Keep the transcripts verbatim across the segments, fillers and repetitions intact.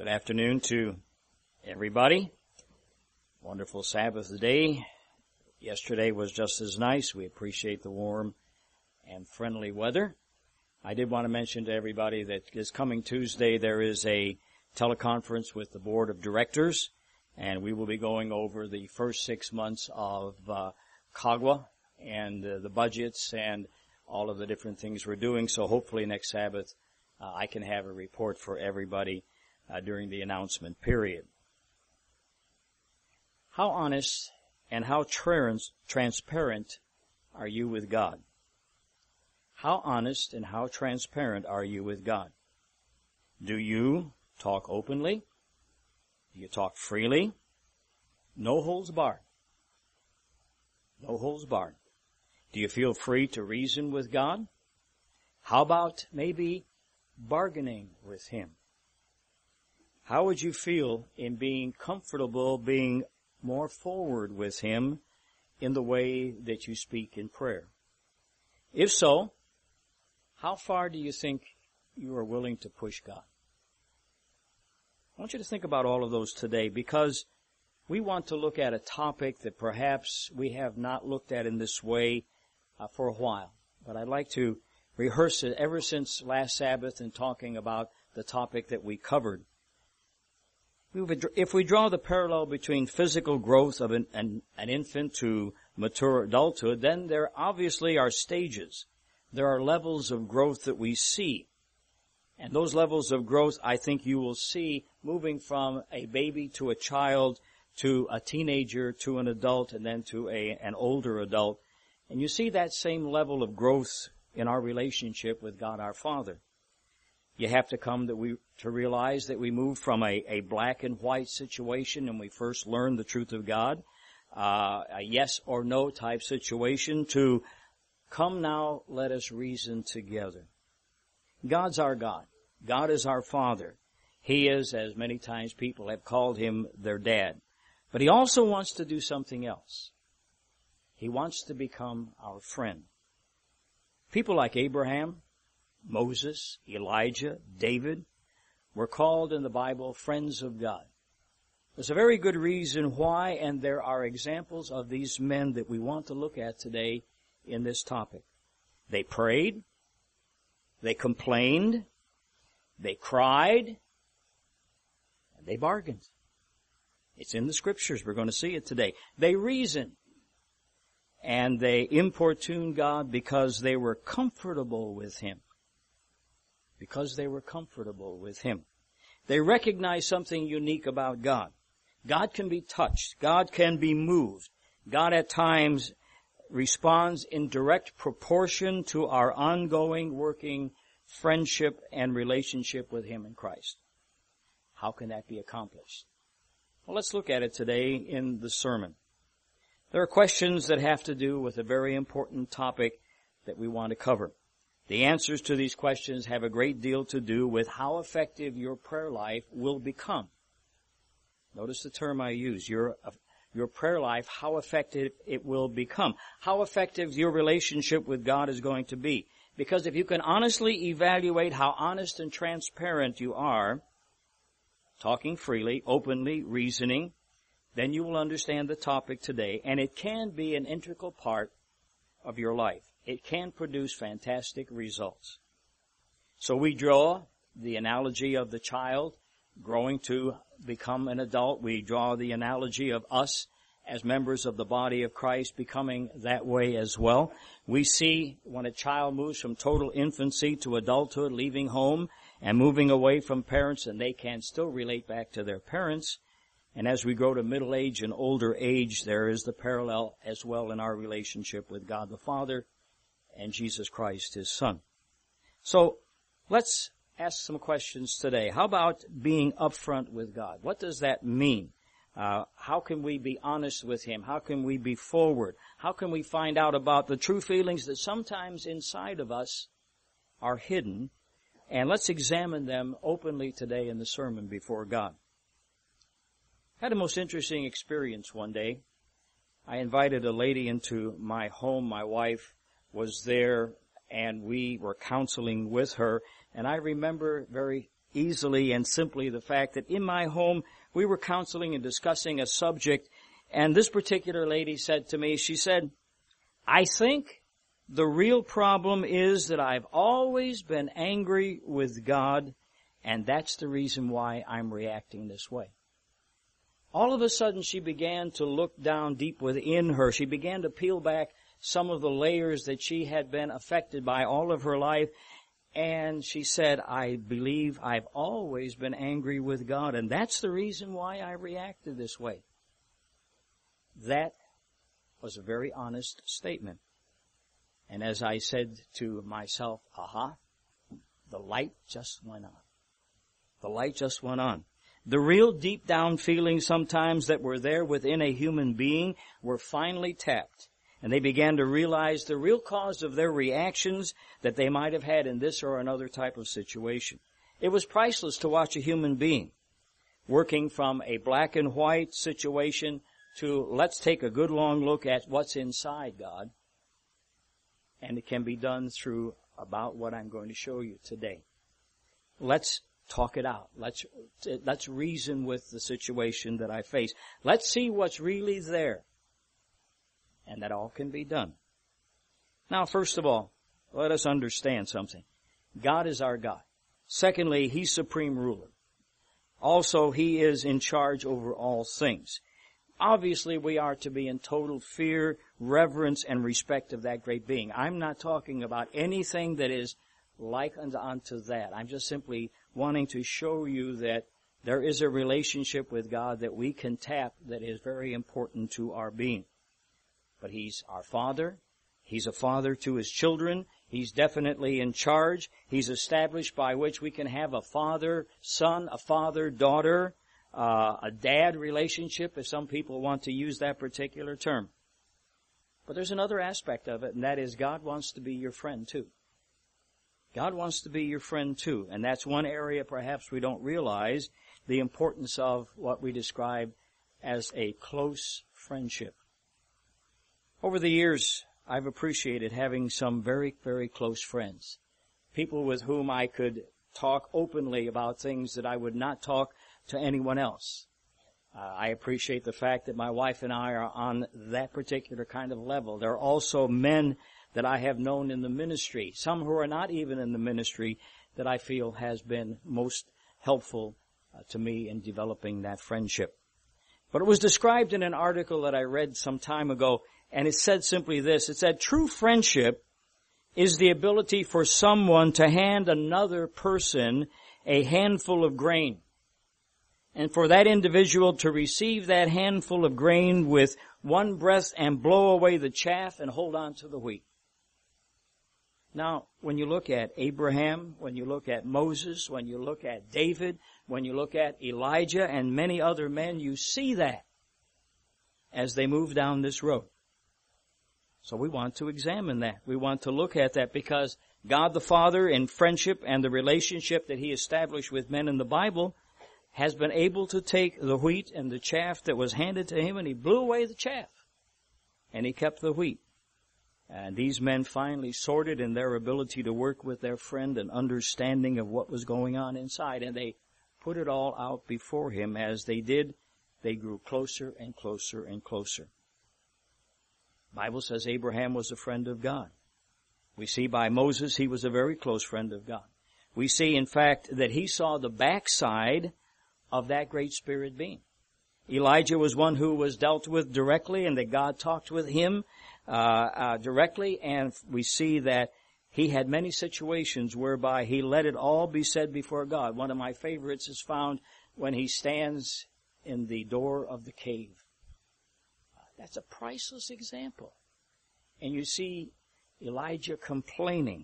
Good afternoon to everybody. Wonderful Sabbath day. Yesterday was just as nice. We appreciate the warm and friendly weather. I did want to mention to everybody that this coming Tuesday there is a teleconference with the Board of Directors, and we will be going over the first six months of uh, C A G W A and uh, the budgets and all of the different things we're doing. So hopefully next Sabbath uh, I can have a report for everybody Uh, during the announcement period. How honest and how trans- transparent are you with God? How honest and how transparent are you with God? Do you talk openly? Do you talk freely? No holds barred. No holds barred. Do you feel free to reason with God? How about maybe bargaining with Him? How would you feel in being comfortable, being more forward with Him in the way that you speak in prayer? If so, how far do you think you are willing to push God? I want you to think about all of those today, because we want to look at a topic that perhaps we have not looked at in this way uh, for a while. But I'd like to rehearse it ever since last Sabbath in talking about the topic that we covered. If we draw the parallel between physical growth of an, an, an infant to mature adulthood, then there obviously are stages. There are levels of growth that we see. And those levels of growth, I think you will see moving from a baby to a child to a teenager to an adult and then to a, an older adult. And you see that same level of growth in our relationship with God our Father. You have to come that we to realize that we move from a, a black and white situation and we first learn the truth of God, uh, a yes or no type situation, to come now, let us reason together. God's our God. God is our Father. He is, as many times people have called Him, their dad. But He also wants to do something else. He wants to become our friend. People like Abraham, Moses, Elijah, David were called in the Bible friends of God. There's a very good reason why, and there are examples of these men that we want to look at today in this topic. They prayed, they complained, they cried, and they bargained. It's in the Scriptures. We're going to see it today. They reasoned, and they importuned God because they were comfortable with Him. Because they were comfortable with Him. They recognized something unique about God. God can be touched. God can be moved. God at times responds in direct proportion to our ongoing working friendship and relationship with Him in Christ. How can that be accomplished? Well, let's look at it today in the sermon. There are questions that have to do with a very important topic that we want to cover. The answers to these questions have a great deal to do with how effective your prayer life will become. Notice the term I use, your, your prayer life, how effective it will become. How effective your relationship with God is going to be. Because if you can honestly evaluate how honest and transparent you are, talking freely, openly, reasoning, then you will understand the topic today, and it can be an integral part of your life. It can produce fantastic results. So we draw the analogy of the child growing to become an adult. We draw the analogy of us as members of the body of Christ becoming that way as well. We see when a child moves from total infancy to adulthood, leaving home and moving away from parents, and they can still relate back to their parents. And as we grow to middle age and older age, there is the parallel as well in our relationship with God the Father and Jesus Christ, His Son. So let's ask some questions today. How about being upfront with God? What does that mean? Uh, how can we be honest with Him? How can we be forward? How can we find out about the true feelings that sometimes inside of us are hidden? And let's examine them openly today in the sermon before God. I had a most interesting experience one day. I invited a lady into my home. My wife was there, and we were counseling with her. And I remember very easily and simply the fact that in my home we were counseling and discussing a subject, and this particular lady said to me, she said, I think the real problem is that I've always been angry with God, and that's the reason why I'm reacting this way. All of a sudden she began to look down deep within her. She began to peel back some of the layers that she had been affected by all of her life. And she said, I believe I've always been angry with God, and that's the reason why I reacted this way. That was a very honest statement. And as I said to myself, aha, the light just went on. The light just went on. The real deep down feelings sometimes that were there within a human being were finally tapped. And they began to realize the real cause of their reactions that they might have had in this or another type of situation. It was priceless to watch a human being working from a black and white situation to let's take a good long look at what's inside God. And it can be done through about what I'm going to show you today. Let's talk it out. Let's, let's reason with the situation that I face. Let's see what's really there. And that all can be done. Now, first of all, let us understand something. God is our God. Secondly, He's supreme ruler. Also, He is in charge over all things. Obviously, we are to be in total fear, reverence, and respect of that great being. I'm not talking about anything that is like unto that. I'm just simply wanting to show you that there is a relationship with God that we can tap that is very important to our being. But He's our Father. He's a father to His children. He's definitely in charge. He's established by which we can have a father-son, a father-daughter, uh, a dad relationship, if some people want to use that particular term. But there's another aspect of it, and that is God wants to be your friend too. God wants to be your friend too. And that's one area perhaps we don't realize the importance of what we describe as a close friendship. Over the years, I've appreciated having some very, very close friends. People with whom I could talk openly about things that I would not talk to anyone else. Uh, I appreciate the fact that my wife and I are on that particular kind of level. There are also men that I have known in the ministry, some who are not even in the ministry, that I feel has been most helpful uh, to me in developing that friendship. But it was described in an article that I read some time ago, and it said simply this. It said, true friendship is the ability for someone to hand another person a handful of grain, and for that individual to receive that handful of grain with one breath and blow away the chaff and hold on to the wheat. Now, when you look at Abraham, when you look at Moses, when you look at David, when you look at Elijah and many other men, you see that as they move down this road. So we want to examine that. We want to look at that because God the Father in friendship and the relationship that He established with men in the Bible has been able to take the wheat and the chaff that was handed to Him, and He blew away the chaff and He kept the wheat. And these men finally sorted in their ability to work with their friend and understanding of what was going on inside, and they put it all out before Him. As they did, they grew closer and closer and closer. The Bible says Abraham was a friend of God. We see by Moses he was a very close friend of God. We see, in fact, that he saw the backside of that great spirit being. Elijah was one who was dealt with directly, and that God talked with him uh, uh directly, and we see that he had many situations whereby he let it all be said before God. One of my favorites is found when he stands in the door of the cave. That's a priceless example. And you see Elijah complaining.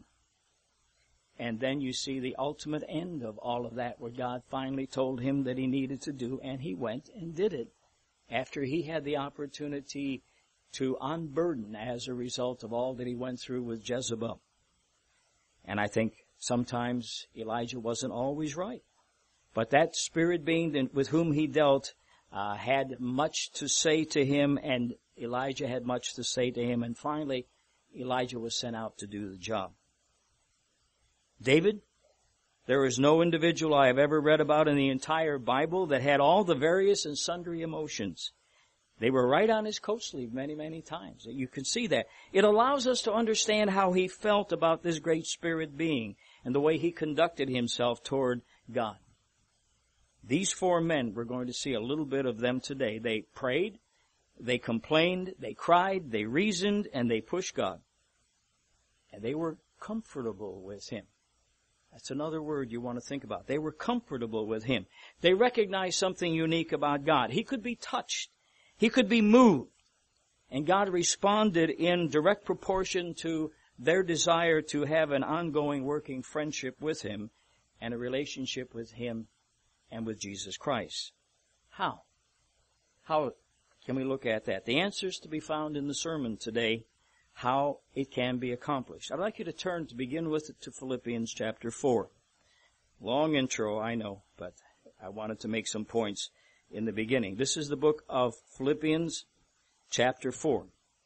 And then you see the ultimate end of all of that, where God finally told him that he needed to do, and he went and did it after he had the opportunity to unburden as a result of all that he went through with Jezebel. And I think sometimes Elijah wasn't always right. But that spirit being with whom he dealt uh, had much to say to him, and Elijah had much to say to him, and finally Elijah was sent out to do the job. David, There is no individual I have ever read about in the entire Bible that had all the various and sundry emotions. They were right on his coat sleeve many, many times. You can see that. It allows us to understand how he felt about this great spirit being and the way he conducted himself toward God. These four men, we're going to see a little bit of them today. They prayed, they complained, they cried, they reasoned, and they pushed God. And they were comfortable with him. That's another word you want to think about. They were comfortable with him. They recognized something unique about God. He could be touched. He could be moved. And God responded in direct proportion to their desire to have an ongoing working friendship with him and a relationship with him and with Jesus Christ. How? How can we look at that? The answer is to be found in the sermon today, how it can be accomplished. I'd like you to turn to begin with to Philippians chapter four. Long intro, I know, but I wanted to make some points in the beginning. This is the book of Philippians chapter four.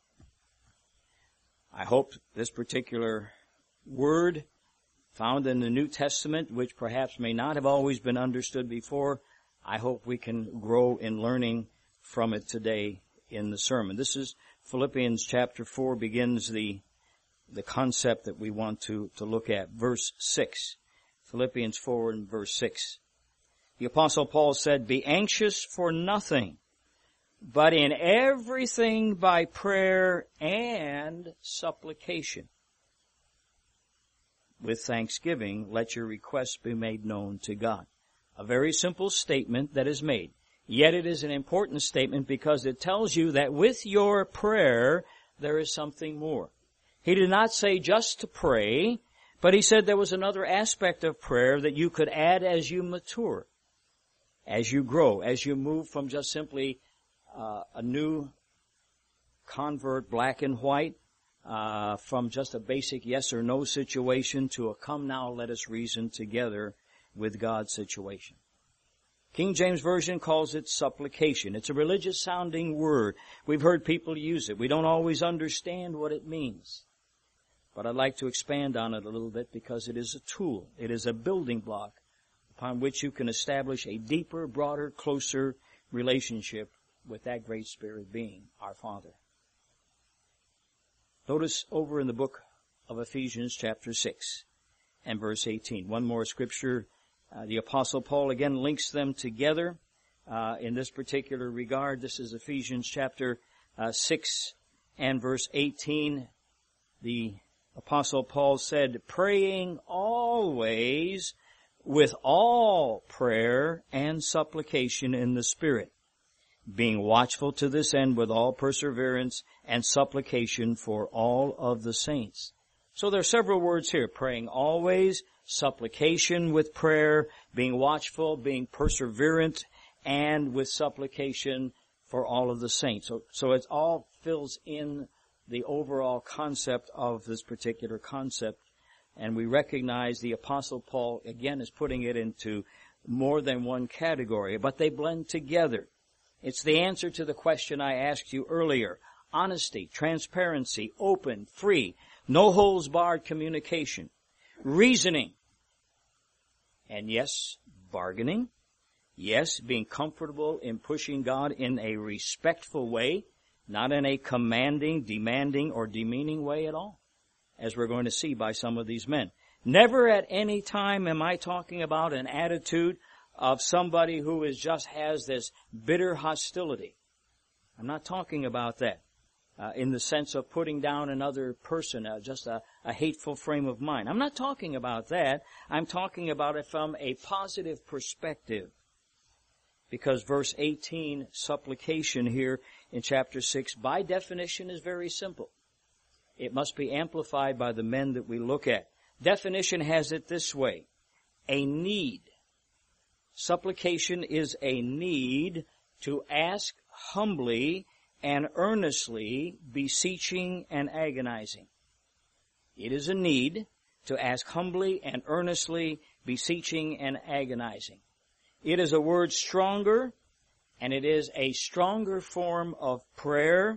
I hope this particular word found in the New Testament, which perhaps may not have always been understood before, I hope we can grow in learning from it today in the sermon. This is Philippians chapter four, begins the the concept that we want to, to look at. Verse six. Philippians four and verse six. The Apostle Paul said, "Be anxious for nothing, but in everything by prayer and supplication. With thanksgiving, let your requests be made known to God." A very simple statement that is made. Yet it is an important statement because it tells you that with your prayer, there is something more. He did not say just to pray, but he said there was another aspect of prayer that you could add as you mature, as you grow, as you move from just simply uh, a new convert, black and white, uh, from just a basic yes or no situation to a come now, let us reason together with God's situation. King James Version calls it supplication. It's a religious sounding word. We've heard people use it. We don't always understand what it means. But I'd like to expand on it a little bit because it is a tool. It is a building block upon which you can establish a deeper, broader, closer relationship with that great spirit being, our Father. Notice over in the book of Ephesians chapter six and verse eighteen. One more scripture. Uh, the Apostle Paul again links them together uh, in this particular regard. This is Ephesians chapter uh, six and verse eighteen. The Apostle Paul said, "Praying always with all prayer and supplication in the Spirit, being watchful to this end with all perseverance and supplication for all of the saints." So there are several words here. Praying always, supplication with prayer, being watchful, being perseverant, and with supplication for all of the saints. So, so it all fills in the overall concept of this particular concept. And we recognize the Apostle Paul, again, is putting it into more than one category, but they blend together. It's the answer to the question I asked you earlier. Honesty, transparency, open, free, no holds barred communication, reasoning, and yes, bargaining. Yes, being comfortable in pushing God in a respectful way, not in a commanding, demanding, or demeaning way at all, as we're going to see by some of these men. Never at any time am I talking about an attitude of somebody who is just has this bitter hostility. I'm not talking about that uh, in the sense of putting down another person, uh, just a, a hateful frame of mind. I'm not talking about that. I'm talking about it from a positive perspective. Because verse eighteen, supplication here in chapter six, by definition is very simple. It must be amplified by the men that we look at. Definition has it this way: a need. Supplication is a need to ask humbly and earnestly, beseeching and agonizing. It is a need to ask humbly and earnestly, beseeching and agonizing. It is a word stronger, and it is a stronger form of prayer.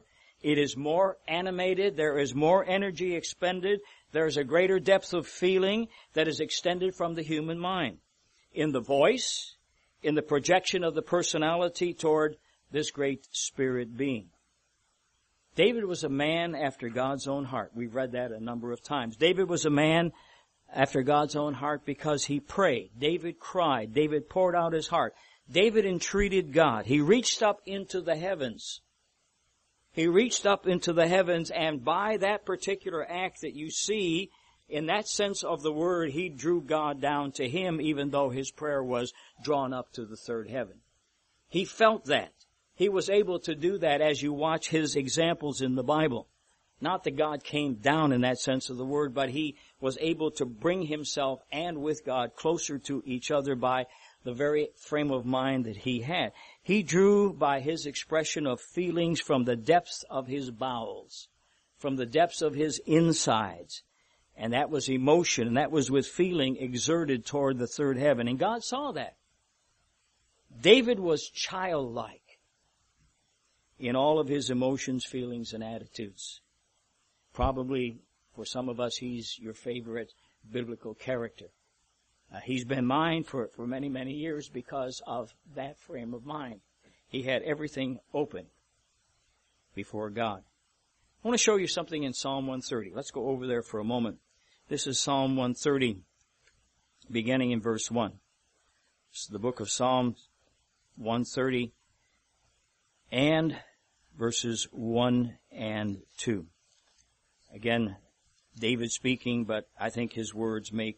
It is more animated. There is more energy expended. There is a greater depth of feeling that is extended from the human mind. In the voice, in the projection of the personality toward this great spirit being. David was a man after God's own heart. We've read that a number of times. David was a man after God's own heart because he prayed. David cried. David poured out his heart. David entreated God. He reached up into the heavens. He reached up into the heavens, and by that particular act that you see, in that sense of the word, he drew God down to him, even though his prayer was drawn up to the third heaven. He felt that. He was able to do that as you watch his examples in the Bible. Not that God came down in that sense of the word, but he was able to bring himself and with God closer to each other by the very frame of mind that he had. He drew by his expression of feelings from the depths of his bowels, from the depths of his insides. And that was emotion, and that was with feeling exerted toward the third heaven. And God saw that. David was childlike in all of his emotions, feelings, and attitudes. Probably, for some of us, he's your favorite biblical character. Uh, he's been mine for, for many, many years because of that frame of mind. He had everything open before God. I want to show you something in Psalm one thirty. Let's go over there for a moment. This is Psalm one thirty, beginning in verse one. This is the book of Psalms one thirty and verses one and two. Again, David speaking, but I think his words make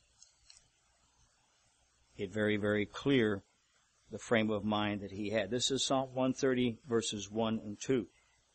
it very, very clear the frame of mind that he had. This is Psalm one thirty, verses one and two.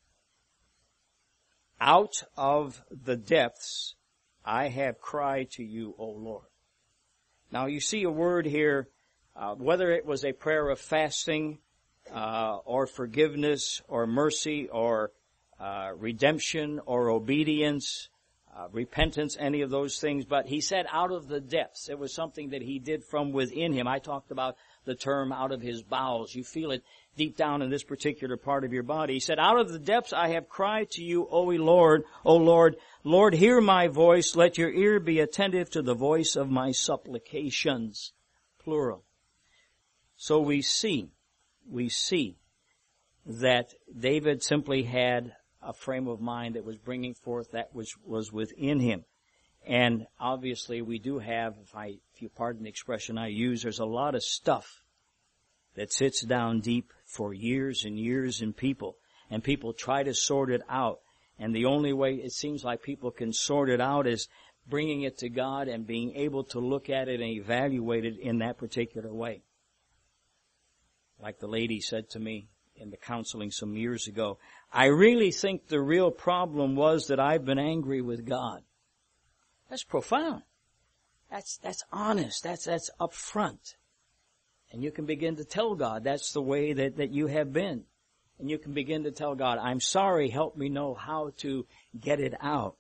Out of the depths I have cried to you, O Lord. Now you see a word here, uh, whether it was a prayer of fasting, uh, or forgiveness, or mercy, or uh, redemption, or obedience, uh, repentance, any of those things. But he said out of the depths. It was something that he did from within him. I talked about the term out of his bowels. You feel it deep down in this particular part of your body. He said, out of the depths I have cried to you, O Lord, O Lord. Lord, hear my voice. Let your ear be attentive to the voice of my supplications. Plural. So we see, we see that David simply had a frame of mind that was bringing forth that which was within him. And obviously we do have, if I, if you pardon the expression I use, there's a lot of stuff that sits down deep for years and years in people. And people try to sort it out. And the only way it seems like people can sort it out is bringing it to God and being able to look at it and evaluate it in that particular way. Like the lady said to me in the counseling some years ago, I really think the real problem was that I've been angry with God. That's profound. That's, that's honest. That's, that's upfront. And you can begin to tell God that's the way that, that you have been. And you can begin to tell God, I'm sorry, help me know how to get it out.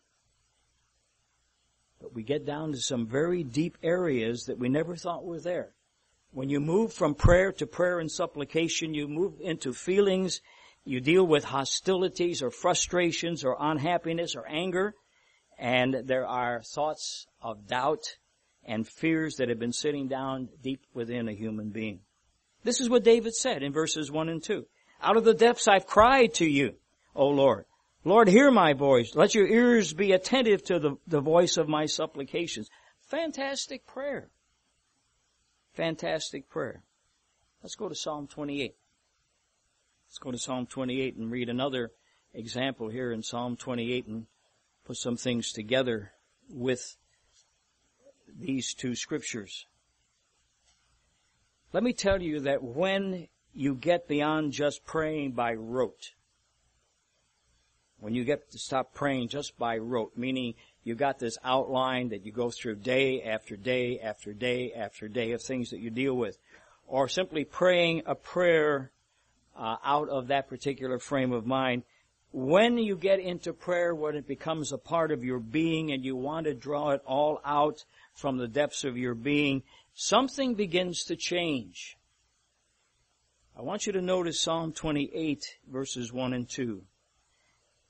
But we get down to some very deep areas that we never thought were there. When you move from prayer to prayer and supplication, you move into feelings, you deal with hostilities or frustrations or unhappiness or anger, and there are thoughts of doubt and fears that have been sitting down deep within a human being. This is what David said in verses one and two. Out of the depths I've cried to you, O Lord. Lord, hear my voice. Let your ears be attentive to the, the voice of my supplications. Fantastic prayer. Fantastic prayer. Let's go to Psalm twenty-eight. Let's go to Psalm twenty-eight and read another example here in Psalm twenty-eight and put some things together with these two scriptures. Let me tell you that when you get beyond just praying by rote, when you get to stop praying just by rote, meaning you got this outline that you go through day after day after day after day of things that you deal with, or simply praying a prayer uh, out of that particular frame of mind, when you get into prayer, when it becomes a part of your being and you want to draw it all out from the depths of your being, something begins to change. I want you to notice Psalm twenty-eight, verses one and two.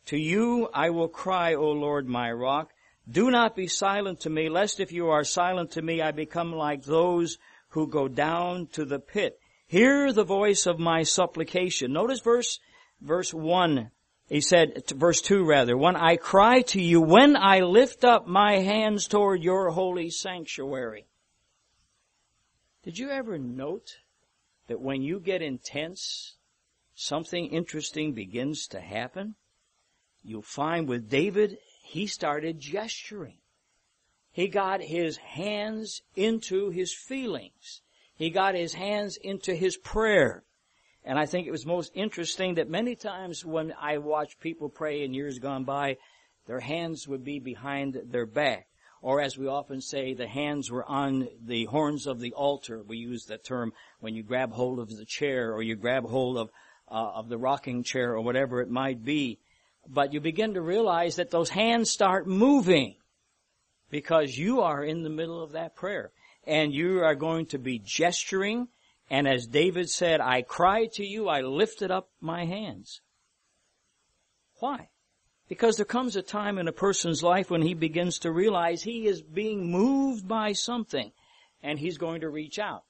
To you I will cry, O Lord, my rock. Do not be silent to me, lest if you are silent to me, I become like those who go down to the pit. Hear the voice of my supplication. Notice verse, verse one. He said, verse two rather, when I cry to you, when I lift up my hands toward your holy sanctuary. Did you ever note that when you get intense, something interesting begins to happen? You'll find with David, he started gesturing. He got his hands into his feelings. He got his hands into his prayer. And I think it was most interesting that many times when I watched people pray in years gone by, their hands would be behind their back. Or as we often say, the hands were on the horns of the altar. We use that term when you grab hold of the chair or you grab hold of, uh, of the rocking chair or whatever it might be. But you begin to realize that those hands start moving because you are in the middle of that prayer. And you are going to be gesturing. And as David said, I cried to you, I lifted up my hands. Why? Because there comes a time in a person's life when he begins to realize he is being moved by something. And he's going to reach out.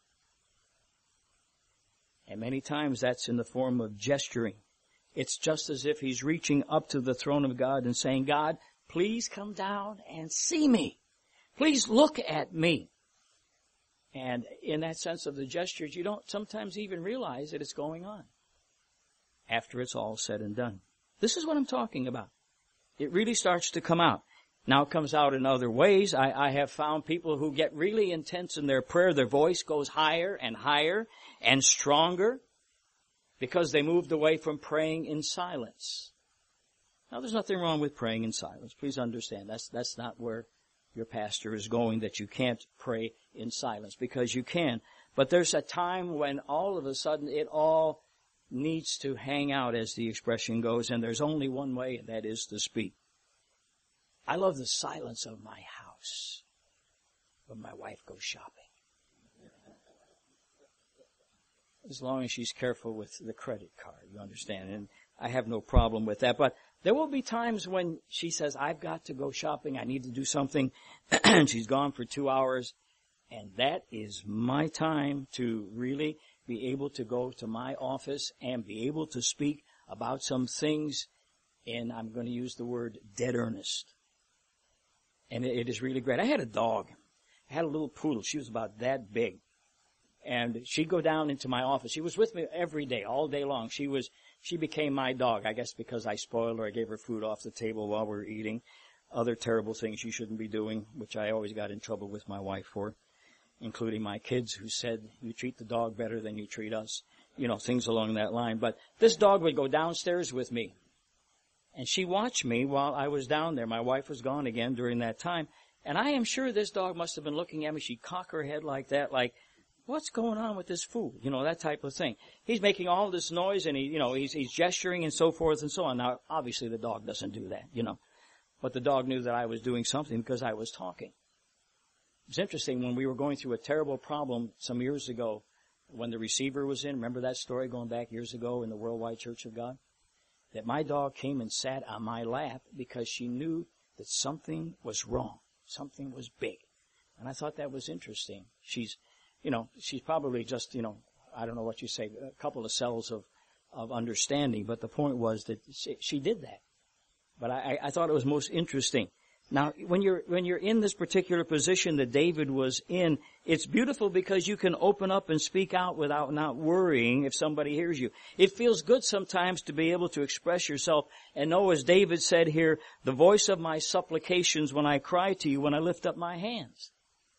And many times that's in the form of gesturing. It's just as if he's reaching up to the throne of God and saying, God, please come down and see me. Please look at me. And in that sense of the gestures, you don't sometimes even realize that it's going on after it's all said and done. This is what I'm talking about. It really starts to come out. Now it comes out in other ways. I, I have found people who get really intense in their prayer. Their voice goes higher and higher and stronger because they moved away from praying in silence. Now there's nothing wrong with praying in silence. Please understand. That's, that's not where your pastor is going, that you can't pray in silence, because you can. But there's a time when all of a sudden it all needs to hang out, as the expression goes, and there's only one way, and that is to speak. I love the silence of my house when my wife goes shopping. As long as she's careful with the credit card, you understand, and I have no problem with that. But there will be times when she says, I've got to go shopping, I need to do something, and she's gone for two hours, and that is my time to really be able to go to my office and be able to speak about some things in, I'm going to use the word, dead earnest. And it, it is really great. I had a dog. I had a little poodle. She was about that big. And she'd go down into my office. She was with me every day, all day long. She was, she became my dog, I guess because I spoiled her. I gave her food off the table while we were eating. Other terrible things you shouldn't be doing, which I always got in trouble with my wife for, including my kids who said, you treat the dog better than you treat us. You know, things along that line. But this dog would go downstairs with me. And she watched me while I was down there. My wife was gone again during that time. And I am sure this dog must have been looking at me. She'd cock her head like that, like, what's going on with this fool? You know, that type of thing. He's making all this noise and he, you know, he's, he's gesturing and so forth and so on. Now, obviously the dog doesn't do that, you know. But the dog knew that I was doing something because I was talking. It's interesting when we were going through a terrible problem some years ago when the receiver was in. Remember that story going back years ago in the Worldwide Church of God? That my dog came and sat on my lap because she knew that something was wrong. Something was big. And I thought that was interesting. She's, you know, she's probably just, you know, I don't know what you say, a couple of cells of, of understanding. But the point was that she, she did that. But I, I thought it was most interesting. Now, when you're, when you're in this particular position that David was in, it's beautiful because you can open up and speak out without not worrying if somebody hears you. It feels good sometimes to be able to express yourself and know, as David said here, the voice of my supplications when I cry to you, when I lift up my hands.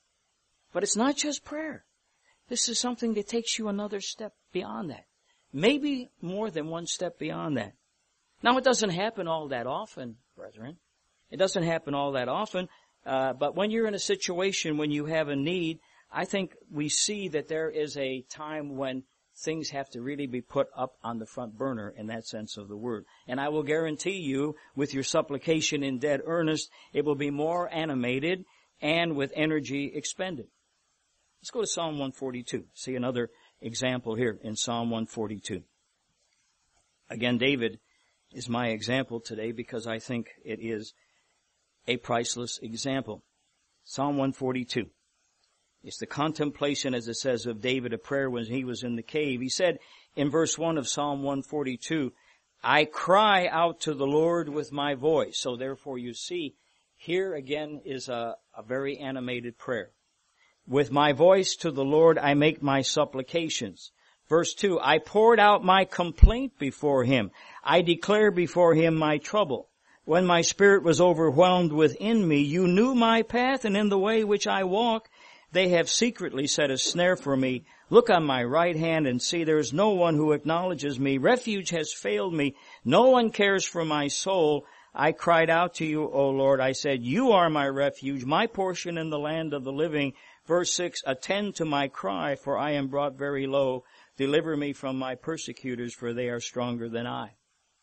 But it's not just prayer. This is something that takes you another step beyond that. Maybe more than one step beyond that. Now, it doesn't happen all that often, brethren. It doesn't happen all that often, uh, but when you're in a situation when you have a need, I think we see that there is a time when things have to really be put up on the front burner in that sense of the word. And I will guarantee you, with your supplication in dead earnest, it will be more animated and with energy expended. Let's go to Psalm one forty-two. See another example here in Psalm one forty-two. Again, David is my example today because I think it is a priceless example. Psalm one forty-two. It's the contemplation, as it says, of David, a prayer when he was in the cave. He said in verse one of Psalm one forty-two, I cry out to the Lord with my voice. So therefore you see, here again is a, a very animated prayer. With my voice to the Lord I make my supplications. Verse two, I poured out my complaint before him. I declare before him my trouble. When my spirit was overwhelmed within me, you knew my path, and in the way which I walk, they have secretly set a snare for me. Look on my right hand and see there is no one who acknowledges me. Refuge has failed me. No one cares for my soul. I cried out to you, O Lord. I said, you are my refuge, my portion in the land of the living. Verse six, attend to my cry, for I am brought very low. Deliver me from my persecutors, for they are stronger than I.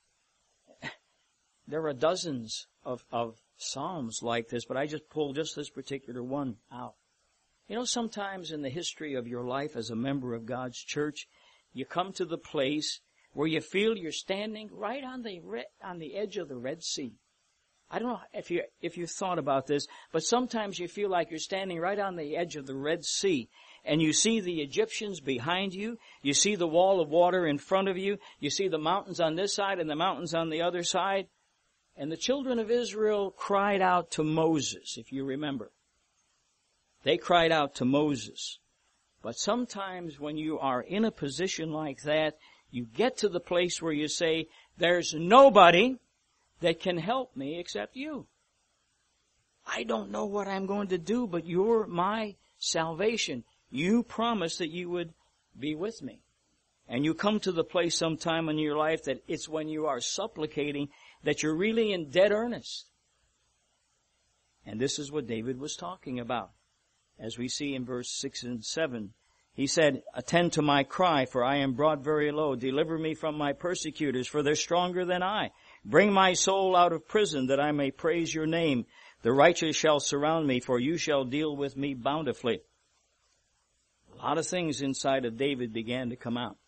There are dozens of, of psalms like this, but I just pulled just this particular one out. You know, sometimes in the history of your life as a member of God's church, you come to the place where you feel you're standing right on the re- on the edge of the Red Sea. I don't know if you if you thought about this, but sometimes you feel like you're standing right on the edge of the Red Sea, and you see the Egyptians behind you, you see the wall of water in front of you, you see the mountains on this side and the mountains on the other side. And the children of Israel cried out to Moses, if you remember. They cried out to Moses. But sometimes when you are in a position like that, you get to the place where you say, there's nobody that can help me except you. I don't know what I'm going to do, but you're my salvation. You promised that you would be with me. And you come to the place sometime in your life that it's when you are supplicating that you're really in dead earnest. And this is what David was talking about. As we see in verse six and seven, he said, attend to my cry, for I am brought very low. Deliver me from my persecutors, for they're stronger than I. Bring my soul out of prison, that I may praise your name. The righteous shall surround me, for you shall deal with me bountifully. A lot of things inside of David began to come out.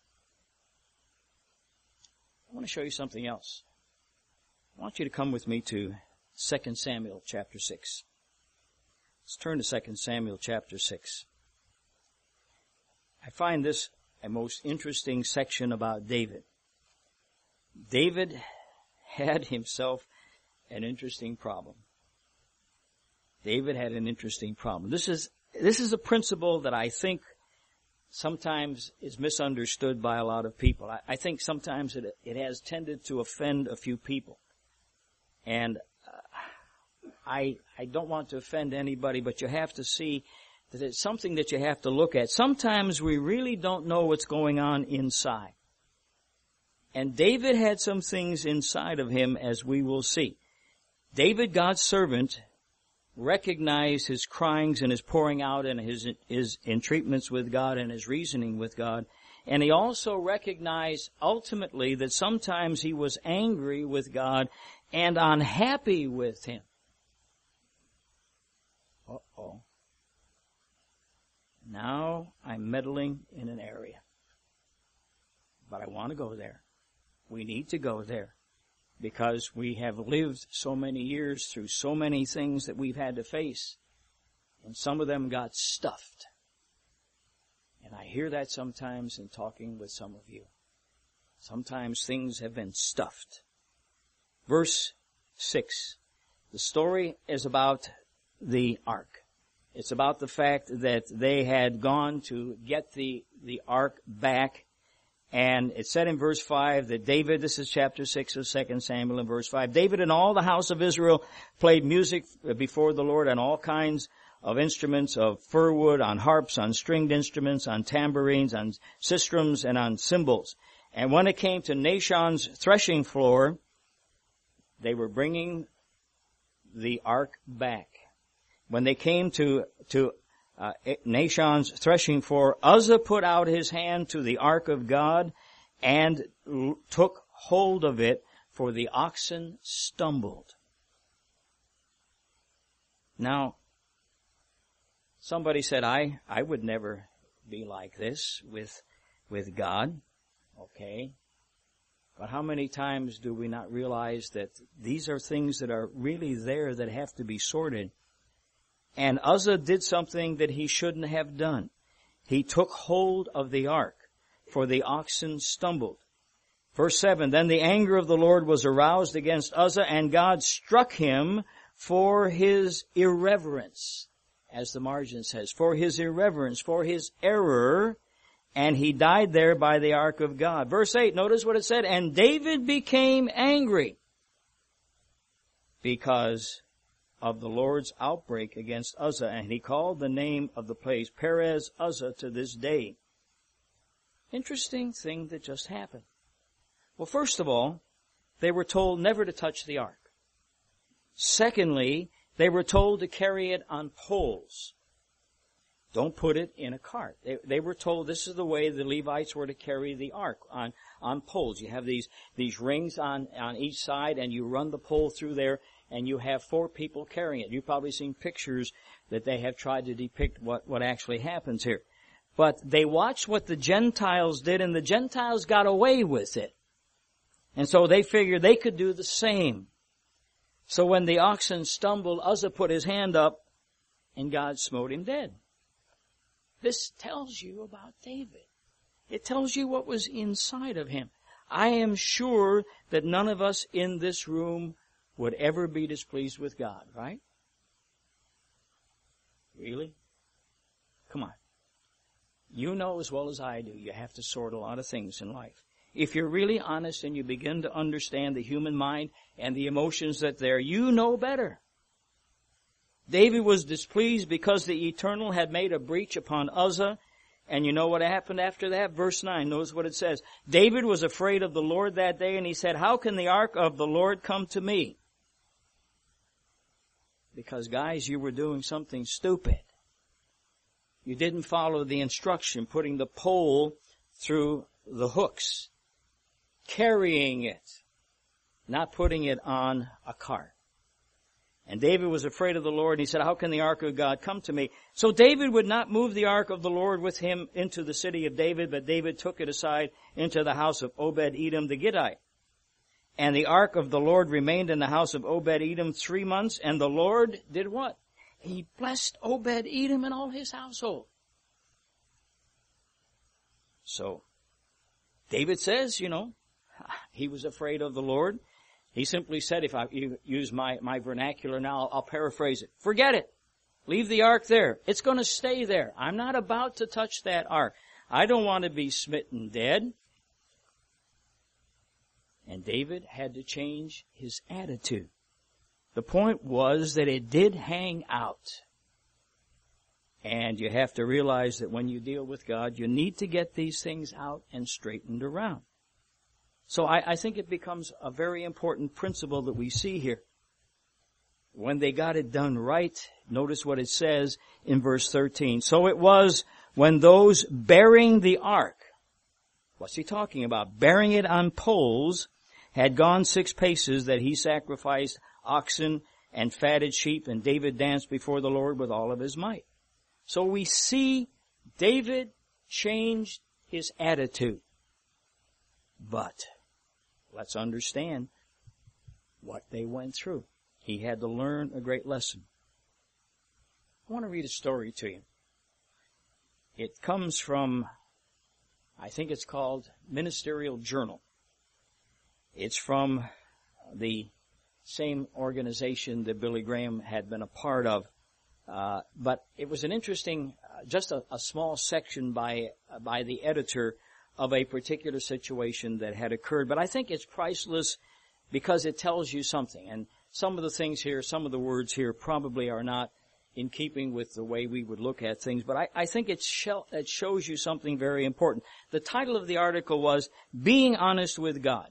I want to show you something else. I want you to come with me to Second Samuel chapter six. Let's turn to Second Samuel chapter six. I find this a most interesting section about David. David had himself an interesting problem. David had an interesting problem. This is, this is a principle that I think sometimes is misunderstood by a lot of people. I, I think sometimes it, it has tended to offend a few people. And uh, I, I don't want to offend anybody, but you have to see that it's something that you have to look at. Sometimes we really don't know what's going on inside. And David had some things inside of him, as we will see. David, God's servant, recognized his cryings and his pouring out and his, his entreatments with God and his reasoning with God. And he also recognized ultimately that sometimes he was angry with God and unhappy with him. Uh-oh. Now I'm meddling in an area. But I want to go there. We need to go there. Because we have lived so many years through so many things that we've had to face. And some of them got stuffed. And I hear that sometimes in talking with some of you. Sometimes things have been stuffed. Verse six. The story is about the ark. It's about the fact that they had gone to get the, the ark back. And it said in verse five that David, this is chapter six of Second Samuel in verse five, David and all the house of Israel played music before the Lord on all kinds of instruments of fir wood, on harps, on stringed instruments, on tambourines, on sistrums, and on cymbals. And when it came to Nashon's threshing floor, they were bringing the ark back. When they came to, to Uh, Nashon's threshing floor, Uzzah put out his hand to the ark of God and l- took hold of it, for the oxen stumbled. Now, somebody said, I, I would never be like this with, with God. Okay. But how many times do we not realize that these are things that are really there that have to be sorted? And Uzzah did something that he shouldn't have done. He took hold of the ark, for the oxen stumbled. Verse seven, then the anger of the Lord was aroused against Uzzah, and God struck him for his irreverence, as the margin says, for his irreverence, for his error, and he died there by the ark of God. Verse eight, notice what it said, and David became angry because of the Lord's outbreak against Uzzah, and he called the name of the place Perez Uzzah to this day. Interesting thing that just happened. Well, first of all, they were told never to touch the ark. Secondly, they were told to carry it on poles. Don't put it in a cart. They, they were told this is the way the Levites were to carry the ark, on, on poles. You have these, these rings on, on each side, and you run the pole through there, and you have four people carrying it. You've probably seen pictures that they have tried to depict what, what actually happens here. But they watched what the Gentiles did, and the Gentiles got away with it. And so they figured they could do the same. So when the oxen stumbled, Uzzah put his hand up, and God smote him dead. This tells you about David. It tells you what was inside of him. I am sure that none of us in this room would ever be displeased with God, right? Really? Come on. You know as well as I do, you have to sort a lot of things in life. If you're really honest and you begin to understand the human mind and the emotions that there, you know better. David was displeased because the Eternal had made a breach upon Uzzah. And you know what happened after that? Verse nine, notice what it says. David was afraid of the Lord that day, and he said, how can the ark of the Lord come to me? Because, guys, you were doing something stupid. You didn't follow the instruction, putting the pole through the hooks, carrying it, not putting it on a cart. And David was afraid of the Lord, and he said, how can the ark of God come to me? So David would not move the ark of the Lord with him into the city of David, but David took it aside into the house of Obed-Edom the Gittite. And the ark of the Lord remained in the house of Obed-Edom three months, and the Lord did what? He blessed Obed-Edom and all his household. So, David says, you know, he was afraid of the Lord. He simply said, if I use my, my vernacular now, I'll, I'll paraphrase it. Forget it. Leave the ark there. It's going to stay there. I'm not about to touch that ark. I don't want to be smitten dead. And David had to change his attitude. The point was that it did hang out. And you have to realize that when you deal with God, you need to get these things out and straightened around. So I, I think it becomes a very important principle that we see here. When they got it done right, notice what it says in verse thirteen. So it was when those bearing the ark, what's he talking about? Bearing it on poles, had gone six paces that he sacrificed oxen and fatted sheep, and David danced before the Lord with all of his might. So we see David changed his attitude. But let's understand what they went through. He had to learn a great lesson. I want to read a story to you. It comes from, I think it's called Ministerial Journal. It's from the same organization that Billy Graham had been a part of. Uh, but it was an interesting, uh, just a, a small section by, uh, by the editor of a particular situation that had occurred. But I think it's priceless because it tells you something. And some of the things here, some of the words here probably are not in keeping with the way we would look at things. But I, I think it, sh- it shows you something very important. The title of the article was, Being Honest with God.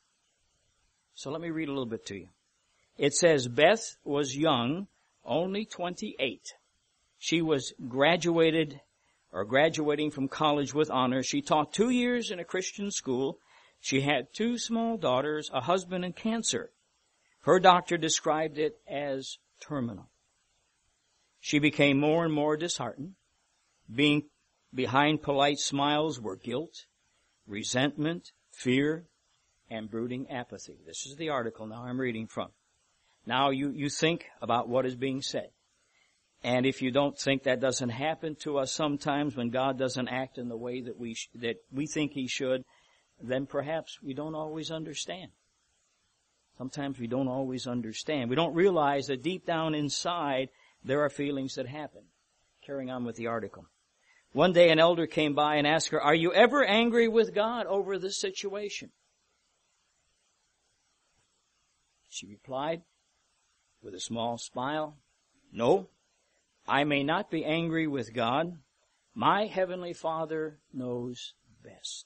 So let me read a little bit to you. It says, Beth was young, only twenty-eight. She was graduated or graduating from college with honors. She taught two years in a Christian school. She had two small daughters, a husband, and cancer. Her doctor described it as terminal. She became more and more disheartened. Being behind polite smiles were guilt, resentment, fear, and brooding apathy. This is the article now I'm reading from. Now you, you think about what is being said. And if you don't think that doesn't happen to us sometimes when God doesn't act in the way that we sh- that we think He should, then perhaps we don't always understand. Sometimes we don't always understand. We don't realize that deep down inside there are feelings that happen. Carrying on with the article. One day an elder came by and asked her, "Are you ever angry with God over this situation?" She replied with a small smile, "No. I may not be angry with God. My Heavenly Father knows best."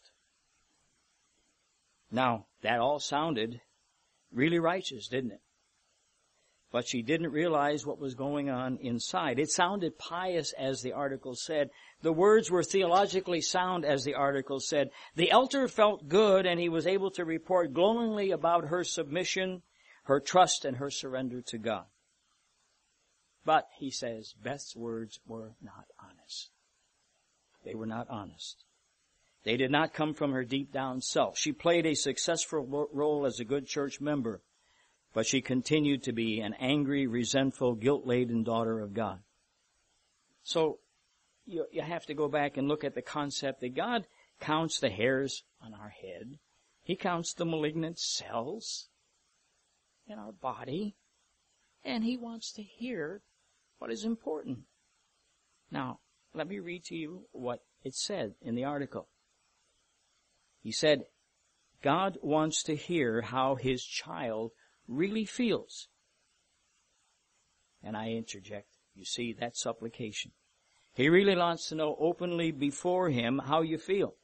Now, that all sounded really righteous, didn't it? But she didn't realize what was going on inside. It sounded pious, as the article said. The words were theologically sound, as the article said. The elder felt good, and he was able to report glowingly about her submission, her trust, and her surrender to God. But, he says, Beth's words were not honest. They were not honest. They did not come from her deep down self. She played a successful role as a good church member, but she continued to be an angry, resentful, guilt-laden daughter of God. So, you, you have to go back and look at the concept that God counts the hairs on our head. He counts the malignant cells in our body, and He wants to hear what is important. Now, let me read to you what it said in the article. He said, God wants to hear how His child really feels. And I interject, you see, that's supplication. He really wants to know openly before Him how you feel.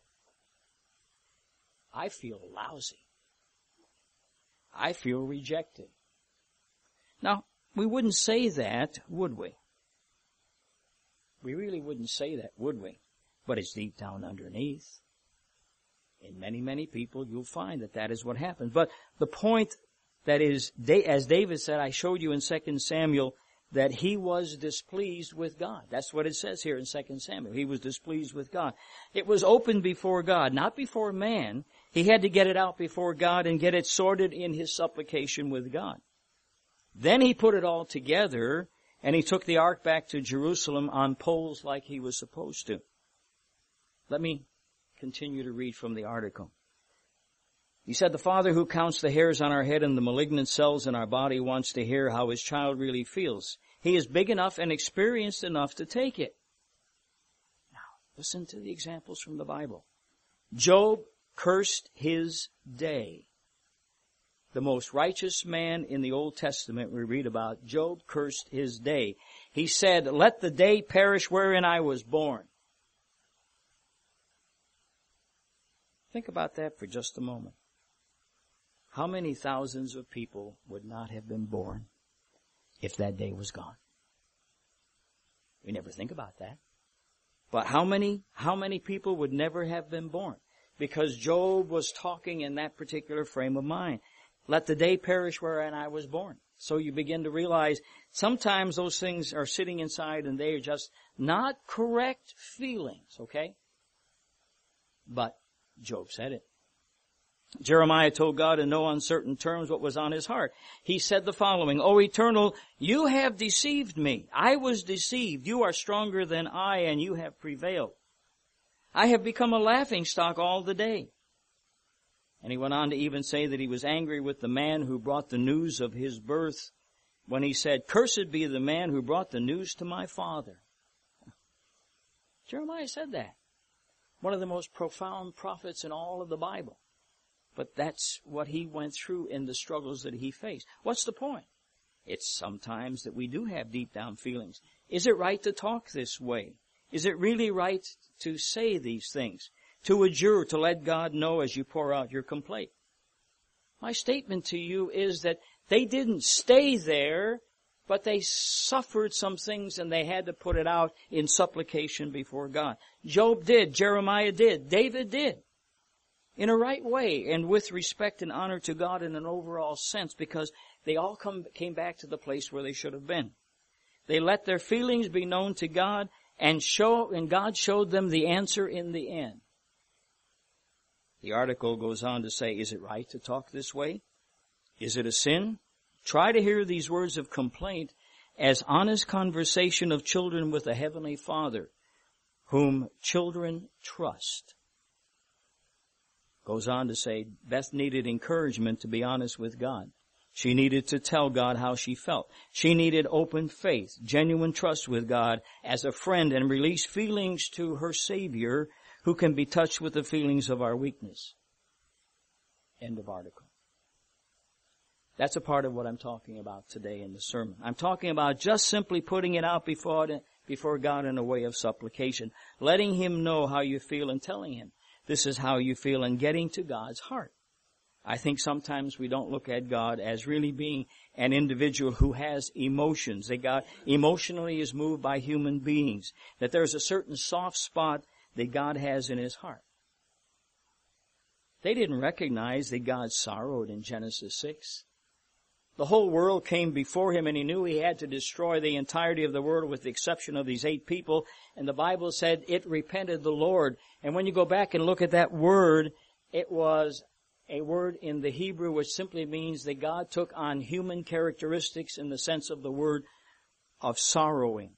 I feel lousy. I feel rejected. Now, we wouldn't say that, would we? We really wouldn't say that, would we? But it's deep down underneath. In many, many people, you'll find that that is what happens. But the point that is, as David said, I showed you in Second Samuel, that he was displeased with God. That's what it says here in Second Samuel. He was displeased with God. It was open before God, not before man. He had to get it out before God and get it sorted in his supplication with God. Then he put it all together, and he took the ark back to Jerusalem on poles like he was supposed to. Let me continue to read from the article. He said, the Father who counts the hairs on our head and the malignant cells in our body wants to hear how His child really feels. He is big enough and experienced enough to take it. Now, listen to the examples from the Bible. Job cursed his day. The most righteous man in the Old Testament we read about, Job cursed his day. He said, let the day perish wherein I was born. Think about that for just a moment. How many thousands of people would not have been born if that day was gone? We never think about that. But how many, how many people would never have been born? Because Job was talking in that particular frame of mind. Let the day perish wherein I was born. So you begin to realize sometimes those things are sitting inside and they are just not correct feelings, okay? But Job said it. Jeremiah told God in no uncertain terms what was on his heart. He said the following, O Eternal, you have deceived me. I was deceived. You are stronger than I, and you have prevailed. I have become a laughingstock all the day. And he went on to even say that he was angry with the man who brought the news of his birth when he said, cursed be the man who brought the news to my father. Jeremiah said that. One of the most profound prophets in all of the Bible. But that's what he went through in the struggles that he faced. What's the point? It's sometimes that we do have deep down feelings. Is it right to talk this way? Is it really right to say these things? To adjure, to let God know as you pour out your complaint? My statement to you is that they didn't stay there, but they suffered some things and they had to put it out in supplication before God. Job did. Jeremiah did. David did. In a right way and with respect and honor to God in an overall sense, because they all come, came back to the place where they should have been. They let their feelings be known to God and show, and God showed them the answer in the end. The article goes on to say, is it right to talk this way? Is it a sin? Try to hear these words of complaint as honest conversation of children with a heavenly Father, whom children trust. Goes on to say, Beth needed encouragement to be honest with God. She needed to tell God how she felt. She needed open faith, genuine trust with God as a friend, and release feelings to her Savior, who can be touched with the feelings of our weakness. End of article. That's a part of what I'm talking about today in the sermon. I'm talking about just simply putting it out before, before God in a way of supplication, letting Him know how you feel and telling Him this is how you feel, and getting to God's heart. I think sometimes we don't look at God as really being an individual who has emotions, that God emotionally is moved by human beings, that there's a certain soft spot that God has in His heart. They didn't recognize that God sorrowed in Genesis six. The whole world came before Him, and He knew He had to destroy the entirety of the world with the exception of these eight people. And the Bible said it repented the Lord. And when you go back and look at that word, it was a word in the Hebrew which simply means that God took on human characteristics in the sense of the word of sorrowing.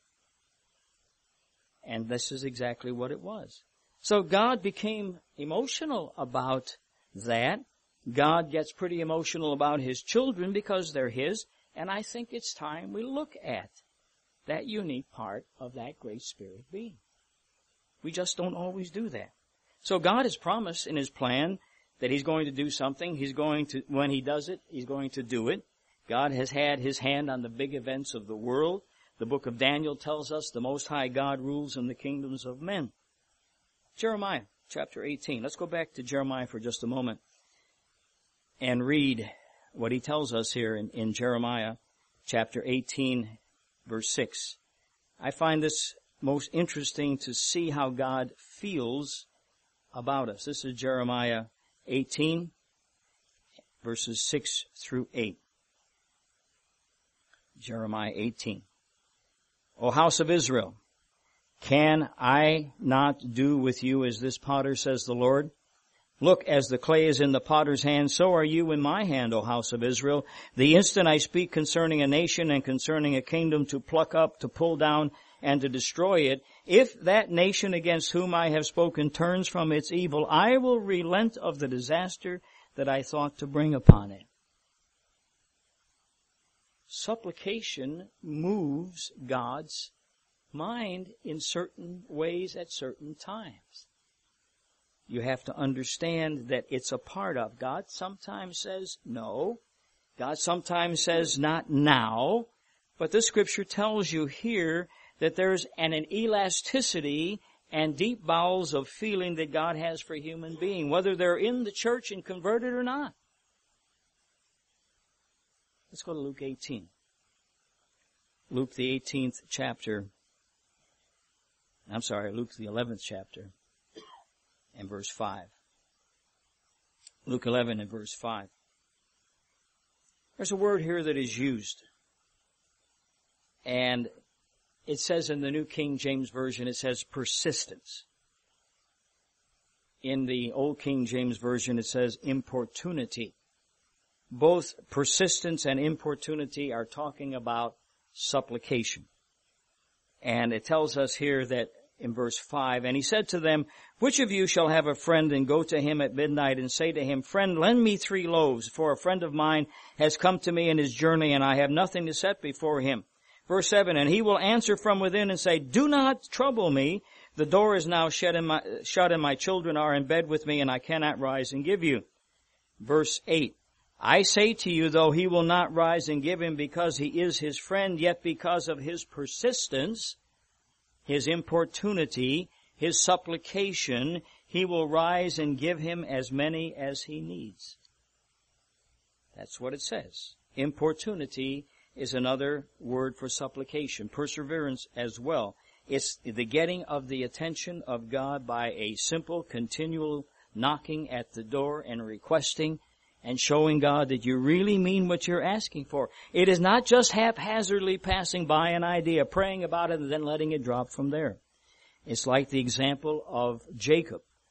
And this is exactly what it was. So God became emotional about that. God gets pretty emotional about His children because they're His, and I think it's time we look at that unique part of that great Spirit being. We just don't always do that. So God has promised in His plan that He's going to do something. He's going to, when He does it, He's going to do it. God has had His hand on the big events of the world. The book of Daniel tells us the Most High God rules in the kingdoms of men. Jeremiah chapter eighteen. Let's go back to Jeremiah for just a moment and read what he tells us here in, in Jeremiah chapter eighteen, verse six. I find this most interesting to see how God feels about us. This is Jeremiah eighteen, verses six through eight. Jeremiah eighteen. O house of Israel, can I not do with you as this potter, says the Lord? Look, as the clay is in the potter's hand, so are you in my hand, O house of Israel. The instant I speak concerning a nation and concerning a kingdom to pluck up, to pull down, and to destroy it, if that nation against whom I have spoken turns from its evil, I will relent of the disaster that I thought to bring upon it. Supplication moves God's mind in certain ways at certain times. You have to understand that it's a part of. God sometimes says no. God sometimes says not now. But this scripture tells you here that there's an, an elasticity and deep bowels of feeling that God has for human being, whether they're in the church and converted or not. Let's go to Luke eighteen. Luke the eighteenth chapter. I'm sorry, Luke the eleventh chapter and verse five. Luke eleven and verse five. There's a word here that is used. And it says in the New King James Version, it says persistence. In the Old King James Version, it says importunity. Both persistence and importunity are talking about supplication. And it tells us here that in verse five, and he said to them, which of you shall have a friend and go to him at midnight and say to him, friend, lend me three loaves, for a friend of mine has come to me in his journey and I have nothing to set before him. Verse seven, and he will answer from within and say, do not trouble me. The door is now shut and my, shut and my children are in bed with me and I cannot rise and give you. Verse eight, I say to you, though he will not rise and give him because he is his friend, yet because of his persistence, his importunity, his supplication, he will rise and give him as many as he needs. That's what it says. Importunity is another word for supplication. Perseverance as well. It's the getting of the attention of God by a simple, continual knocking at the door and requesting and showing God that you really mean what you're asking for. It is not just haphazardly passing by an idea, praying about it, and then letting it drop from there. It's like the example of Jacob.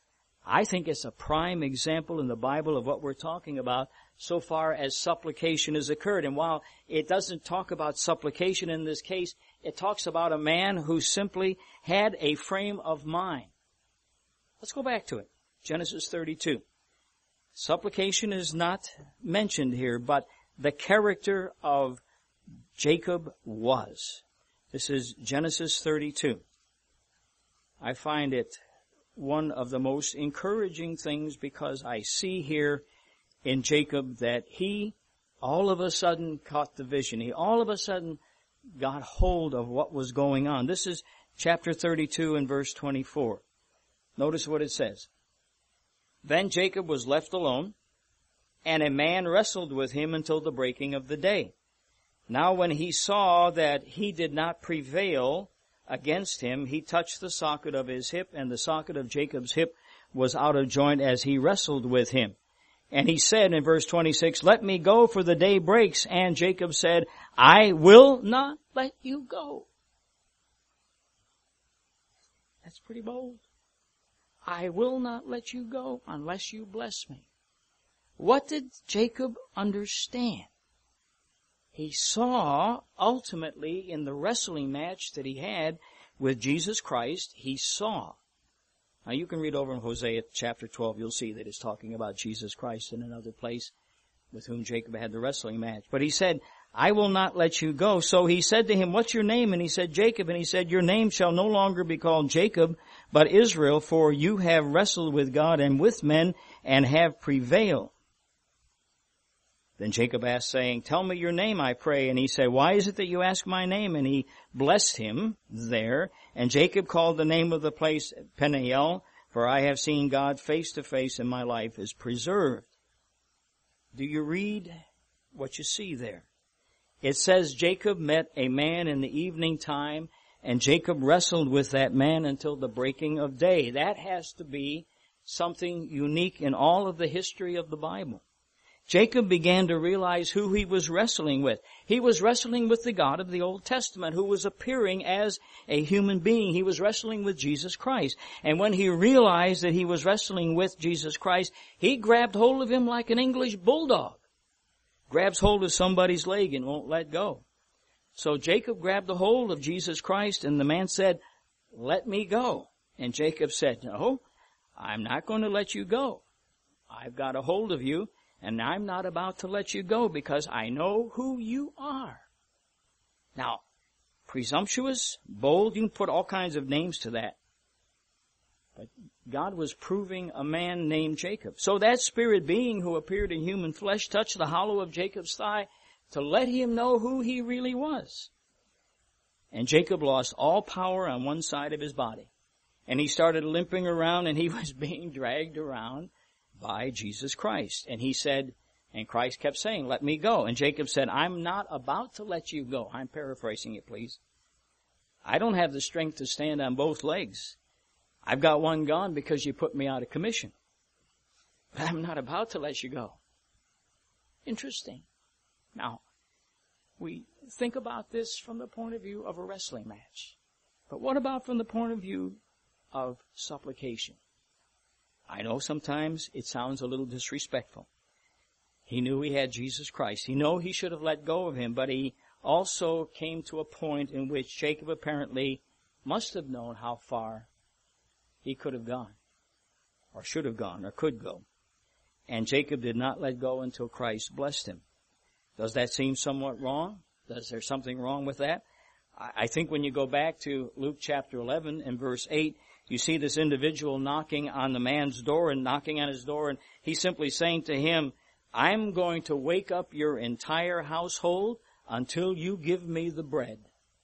I think it's a prime example in the Bible of what we're talking about so far as supplication has occurred. And while it doesn't talk about supplication in this case, it talks about a man who simply had a frame of mind. Let's go back to it. Genesis thirty-two. Supplication is not mentioned here, but the character of Jacob was. This is Genesis thirty-two. I find it one of the most encouraging things because I see here in Jacob that he all of a sudden caught the vision. He all of a sudden got hold of what was going on. This is chapter thirty-two and verse twenty-four. Notice what it says. Then Jacob was left alone, and a man wrestled with him until the breaking of the day. Now when he saw that he did not prevail against him, he touched the socket of his hip, and the socket of Jacob's hip was out of joint as he wrestled with him. And he said in verse twenty-six, let me go, for the day breaks. And Jacob said, I will not let you go. That's pretty bold. I will not let you go unless you bless me. What did Jacob understand? He saw ultimately in the wrestling match that he had with Jesus Christ, he saw. Now you can read over in Hosea chapter twelve, you'll see that it's talking about Jesus Christ in another place with whom Jacob had the wrestling match. But he said, I will not let you go. So he said to him, what's your name? And he said, Jacob. And he said, your name shall no longer be called Jacob, but Israel, for you have wrestled with God and with men and have prevailed. Then Jacob asked, saying, tell me your name, I pray. And he said, why is it that you ask my name? And he blessed him there. And Jacob called the name of the place Peniel, for I have seen God face to face, and my life is preserved. Do you read what you see there? It says Jacob met a man in the evening time, and Jacob wrestled with that man until the breaking of day. That has to be something unique in all of the history of the Bible. Jacob began to realize who he was wrestling with. He was wrestling with the God of the Old Testament who was appearing as a human being. He was wrestling with Jesus Christ. And when he realized that he was wrestling with Jesus Christ, he grabbed hold of him like an English bulldog. Grabs hold of somebody's leg and won't let go. So Jacob grabbed a hold of Jesus Christ, and the man said, let me go. And Jacob said, no, I'm not going to let you go. I've got a hold of you. And I'm not about to let you go because I know who you are. Now, presumptuous, bold, you can put all kinds of names to that. But God was proving a man named Jacob. So that spirit being who appeared in human flesh touched the hollow of Jacob's thigh to let him know who he really was. And Jacob lost all power on one side of his body. And he started limping around, and he was being dragged around by Jesus Christ. And he said, and Christ kept saying, let me go. And Jacob said, I'm not about to let you go. I'm paraphrasing it, please. I don't have the strength to stand on both legs. I've got one gone because you put me out of commission. But I'm not about to let you go. Interesting. Now, we think about this from the point of view of a wrestling match. But what about from the point of view of supplication? I know sometimes it sounds a little disrespectful. He knew he had Jesus Christ. He knew he should have let go of him, but he also came to a point in which Jacob apparently must have known how far he could have gone, or should have gone, or could go. And Jacob did not let go until Christ blessed him. Does that seem somewhat wrong? Is there something wrong with that? I think when you go back to Luke chapter eleven and verse eight, you see this individual knocking on the man's door and knocking on his door, and he's simply saying to him, I'm going to wake up your entire household until you give me the bread.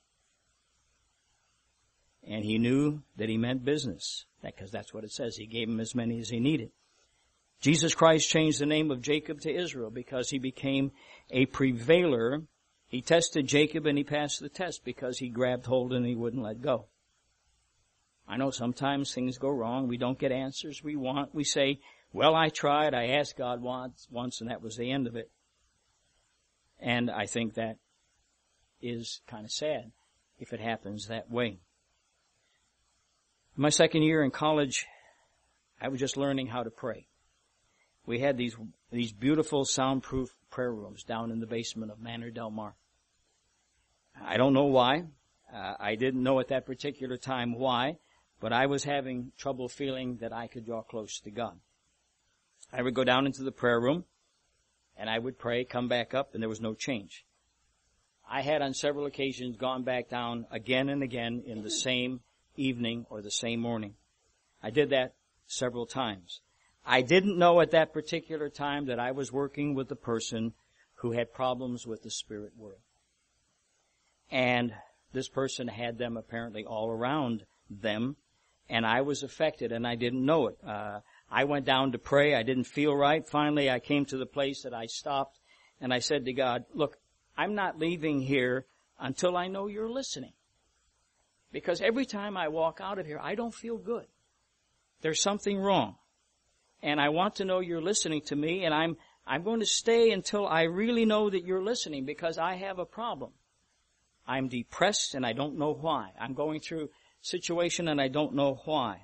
And he knew that he meant business, because that's what it says. He gave him as many as he needed. Jesus Christ changed the name of Jacob to Israel because he became a prevailer. He tested Jacob and he passed the test because he grabbed hold and he wouldn't let go. I know sometimes things go wrong. We don't get answers we want. We say, well, I tried. I asked God once, once, and that was the end of it. And I think that is kind of sad if it happens that way. My second year in college, I was just learning how to pray. We had these these beautiful soundproof prayer rooms down in the basement of Manor Del Mar. I don't know why. Uh, I didn't know at that particular time why, but I was having trouble feeling that I could draw close to God. I would go down into the prayer room, and I would pray, come back up, and there was no change. I had on several occasions gone back down again and again in the same evening or the same morning. I did that several times. I didn't know at that particular time that I was working with a person who had problems with the spirit world. And this person had them apparently all around them, and I was affected, and I didn't know it. Uh, I went down to pray. I didn't feel right. Finally, I came to the place that I stopped, and I said to God, look, I'm not leaving here until I know you're listening. Because every time I walk out of here, I don't feel good. There's something wrong. And I want to know you're listening to me, and I'm I'm going to stay until I really know that you're listening, because I have a problem. I'm depressed and I don't know why. I'm going through a situation and I don't know why.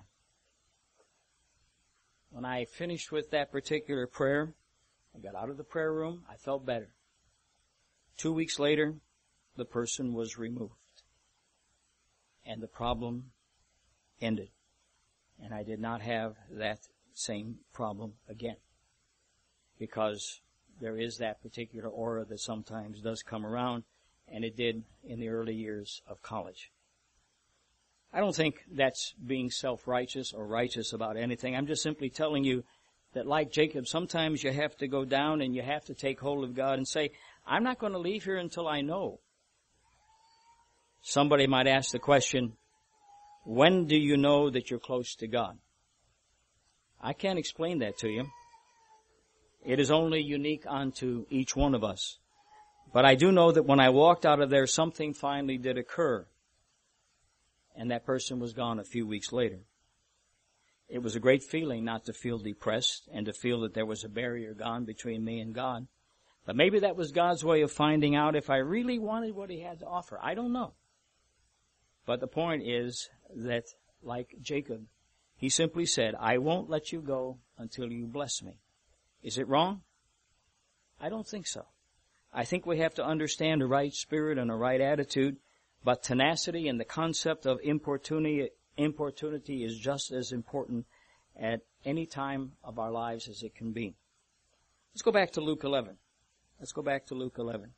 When I finished with that particular prayer, I got out of the prayer room, I felt better. Two weeks later, the person was removed. And the problem ended. And I did not have that same problem again. Because there is that particular aura that sometimes does come around, and it did in the early years of college. I don't think that's being self-righteous or righteous about anything. I'm just simply telling you that, like Jacob, sometimes you have to go down and you have to take hold of God and say, I'm not going to leave here until I know. Somebody might ask the question, when do you know that you're close to God? I can't explain that to you. It is only unique unto each one of us. But I do know that when I walked out of there, something finally did occur. And that person was gone a few weeks later. It was a great feeling not to feel depressed and to feel that there was a barrier gone between me and God. But maybe that was God's way of finding out if I really wanted what He had to offer. I don't know. But the point is that, like Jacob, he simply said, I won't let you go until you bless me. Is it wrong? I don't think so. I think we have to understand a right spirit and a right attitude, but tenacity and the concept of importunity, importunity is just as important at any time of our lives as it can be. Let's go back to Luke eleven. Let's go back to Luke eleven.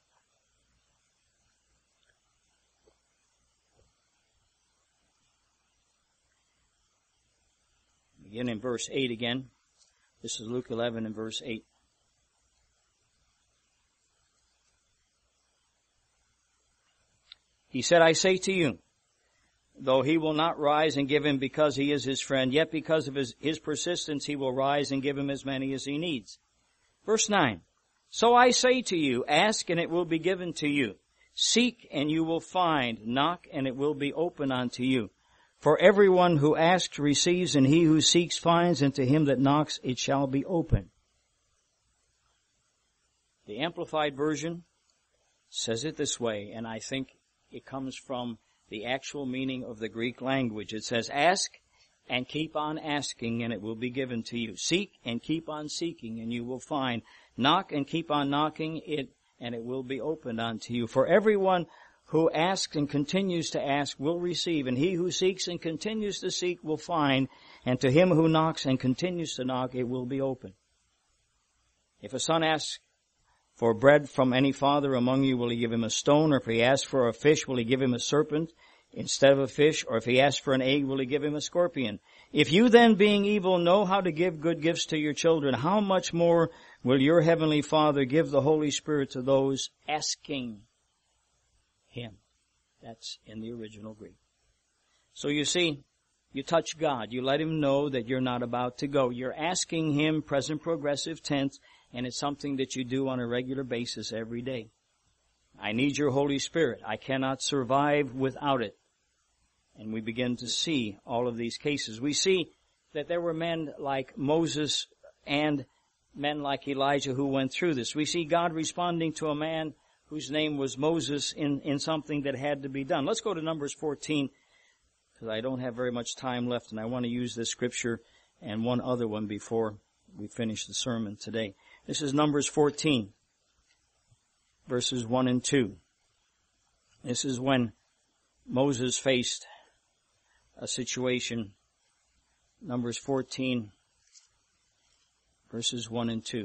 Begin in verse eight again. This is Luke eleven and verse eight. He said, I say to you, though he will not rise and give him because he is his friend, yet because of his, his persistence he will rise and give him as many as he needs. Verse nine. So I say to you, ask and it will be given to you. Seek and you will find. Knock and it will be open unto you. For everyone who asks receives, and he who seeks finds, and to him that knocks it shall be open. The Amplified Version says it this way, and I think it comes from the actual meaning of the Greek language. It says, ask and keep on asking, and it will be given to you. Seek and keep on seeking, and you will find. Knock and keep on knocking it, and it will be opened unto you. For everyone who asks and continues to ask will receive, and he who seeks and continues to seek will find, and to him who knocks and continues to knock it will be open. If a son asks for bread from any father among you, will he give him a stone? Or if he asks for a fish, will he give him a serpent instead of a fish? Or if he asks for an egg, will he give him a scorpion? If you then, being evil, know how to give good gifts to your children, how much more will your heavenly Father give the Holy Spirit to those asking Him? That's in the original Greek. So you see, you touch God. You let Him know that you're not about to go. You're asking Him, present progressive tense, and it's something that you do on a regular basis every day. I need your Holy Spirit. I cannot survive without it. And we begin to see all of these cases. We see that there were men like Moses and men like Elijah who went through this. We see God responding to a man whose name was Moses in, in something that had to be done. Let's go to Numbers fourteen, because I don't have very much time left, and I want to use this scripture and one other one before we finish the sermon today. This is Numbers fourteen, verses one and two. This is when Moses faced a situation. Numbers fourteen, verses one and two.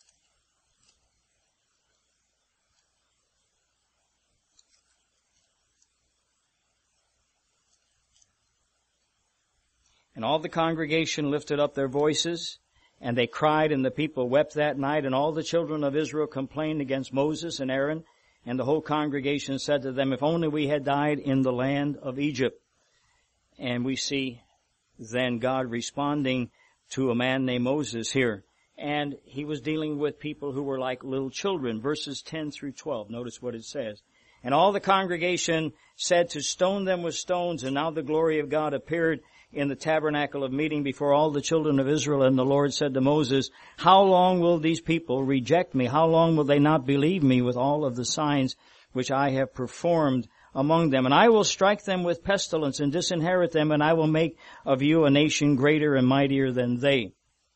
And all the congregation lifted up their voices, and they cried, and the people wept that night, and all the children of Israel complained against Moses and Aaron, and the whole congregation said to them, if only we had died in the land of Egypt. And we see then God responding to a man named Moses here. And he was dealing with people who were like little children. Verses ten through twelve. Notice what it says. And all the congregation said to stone them with stones, and now the glory of God appeared in the tabernacle of meeting before all the children of Israel. And the Lord said to Moses, how long will these people reject me? How long will they not believe me with all of the signs which I have performed among them? And I will strike them with pestilence and disinherit them, and I will make of you a nation greater and mightier than they.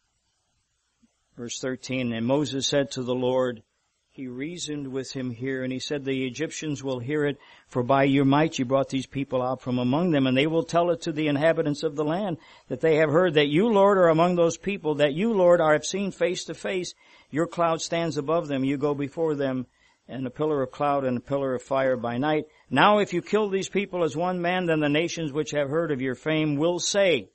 Verse thirteen, and Moses said to the Lord, he reasoned with him here, and he said, the Egyptians will hear it, for by your might you brought these people out from among them, and they will tell it to the inhabitants of the land, that they have heard that you, Lord, are among those people, that you, Lord, are seen face to face. Your cloud stands above them, you go before them, and a pillar of cloud and a pillar of fire by night. Now if you kill these people as one man, then the nations which have heard of your fame will say.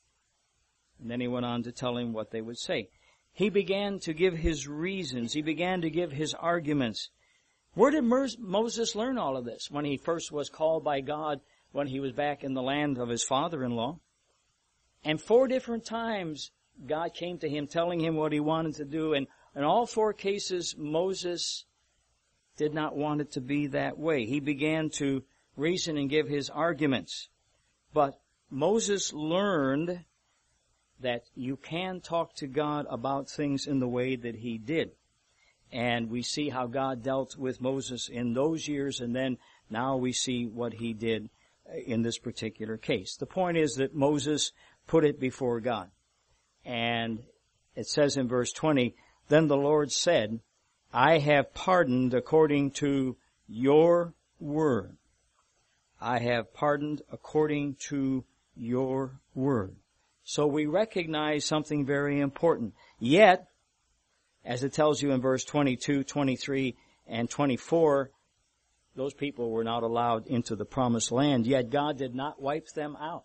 And then he went on to tell him what they would say. He began to give his reasons. He began to give his arguments. Where did Moses learn all of this? When he first was called by God, when he was back in the land of his father-in-law. And four different times, God came to him telling him what he wanted to do. And in all four cases, Moses did not want it to be that way. He began to reason and give his arguments. But Moses learned that you can talk to God about things in the way that he did. And we see how God dealt with Moses in those years, and then now we see what he did in this particular case. The point is that Moses put it before God. And it says in verse twenty, then the Lord said, I have pardoned according to your word. I have pardoned according to your word. So we recognize something very important. Yet, as it tells you in verse twenty-two, twenty-three, and twenty-four, those people were not allowed into the promised land. Yet God did not wipe them out,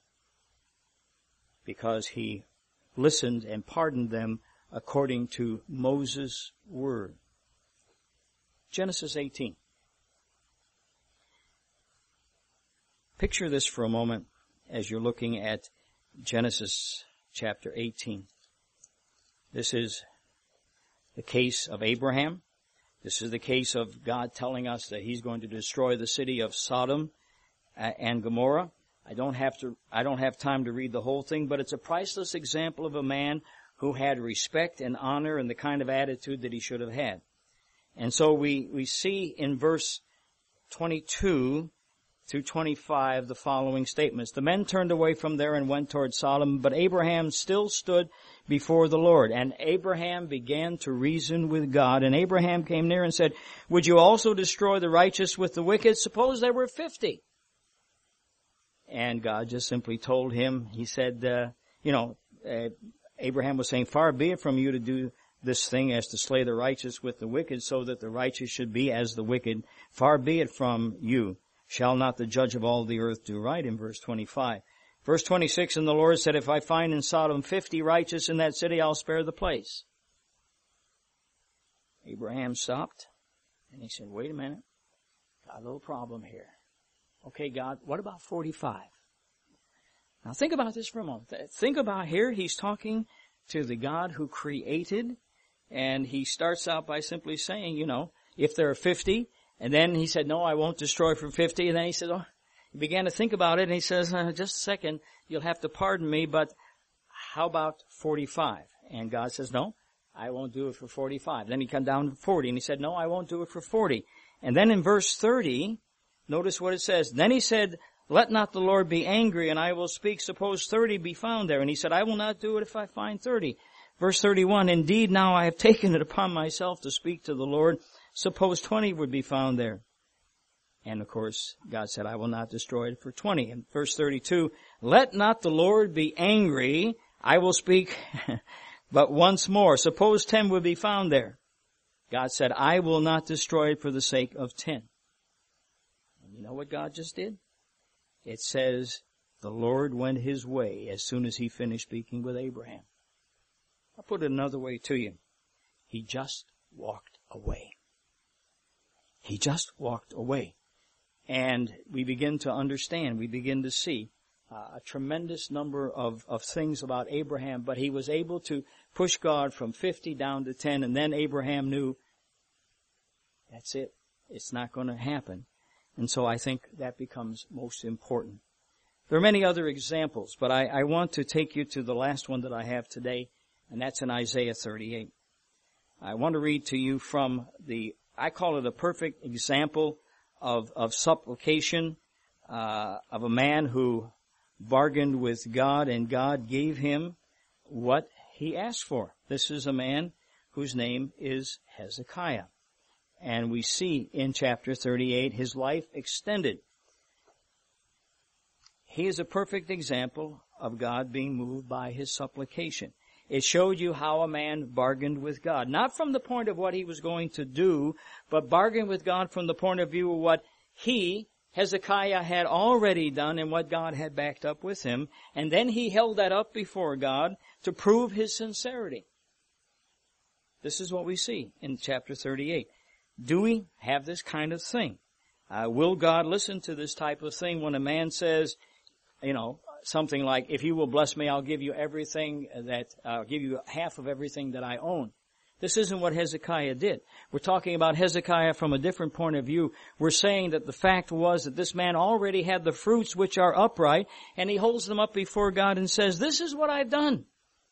because he listened and pardoned them according to Moses' word. Genesis eighteen. Picture this for a moment as you're looking at Genesis chapter eighteen. This is the case of Abraham. This is the case of God telling us that he's going to destroy the city of Sodom and Gomorrah. I don't have to, I don't have time to read the whole thing, but it's a priceless example of a man who had respect and honor and the kind of attitude that he should have had. And so we, we see in verse twenty-two through twenty-five the following statements. The men turned away from there and went toward Sodom, but Abraham still stood before the Lord. And Abraham began to reason with God. And Abraham came near and said, would you also destroy the righteous with the wicked? Suppose there were fifty. And God just simply told him, he said, uh, you know, uh, Abraham was saying, far be it from you to do this thing as to slay the righteous with the wicked, so that the righteous should be as the wicked. Far be it from you. Shall not the judge of all the earth do right? In verse twenty-five. Verse twenty-six, and the Lord said, if I find in Sodom fifty righteous in that city, I'll spare the place. Abraham stopped, and he said, wait a minute. Got a little problem here. Okay, God, what about forty-five? Now think about this for a moment. Think about here, he's talking to the God who created, and he starts out by simply saying, you know, if there are fifty, and then he said, no, I won't destroy for fifty. And then he said, oh, he began to think about it. And he says, uh, just a second, you'll have to pardon me, but how about forty-five? And God says, no, I won't do it for forty-five. Then he come down to forty. And he said, no, I won't do it for forty. And then in verse thirty, notice what it says. Then he said, Let not the Lord be angry, and I will speak. Suppose thirty be found there. And he said, I will not do it if I find thirty. Verse thirty-one, indeed, now I have taken it upon myself to speak to the Lord. Suppose twenty would be found there. And of course, God said, I will not destroy it for twenty. And verse thirty-two, let not the Lord be angry. I will speak but once more. Suppose ten would be found there. God said, I will not destroy it for the sake of ten. And you know what God just did? It says, the Lord went his way as soon as he finished speaking with Abraham. I'll put it another way to you. He just walked away. He just walked away. And we begin to understand, we begin to see uh, a tremendous number of, of things about Abraham, but he was able to push God from fifty down to ten, and then Abraham knew, that's it. It's not going to happen. And so I think that becomes most important. There are many other examples, but I, I want to take you to the last one that I have today, and that's in Isaiah thirty-eight. I want to read to you from the, I call it a perfect example of, of supplication, uh, of a man who bargained with God and God gave him what he asked for. This is a man whose name is Hezekiah. And we see in chapter thirty-eight his life extended. He is a perfect example of God being moved by his supplication. It showed you how a man bargained with God. Not from the point of what he was going to do, but bargained with God from the point of view of what he, Hezekiah, had already done and what God had backed up with him. And then he held that up before God to prove his sincerity. This is what we see in chapter thirty-eight. Do we have this kind of thing? Uh, will God listen to this type of thing when a man says, you know, something like, if you will bless me, I'll give you everything that, I'll give you half of everything that I own. This isn't what Hezekiah did. We're talking about Hezekiah from a different point of view. We're saying that the fact was that this man already had the fruits which are upright, and he holds them up before God and says, this is what I've done.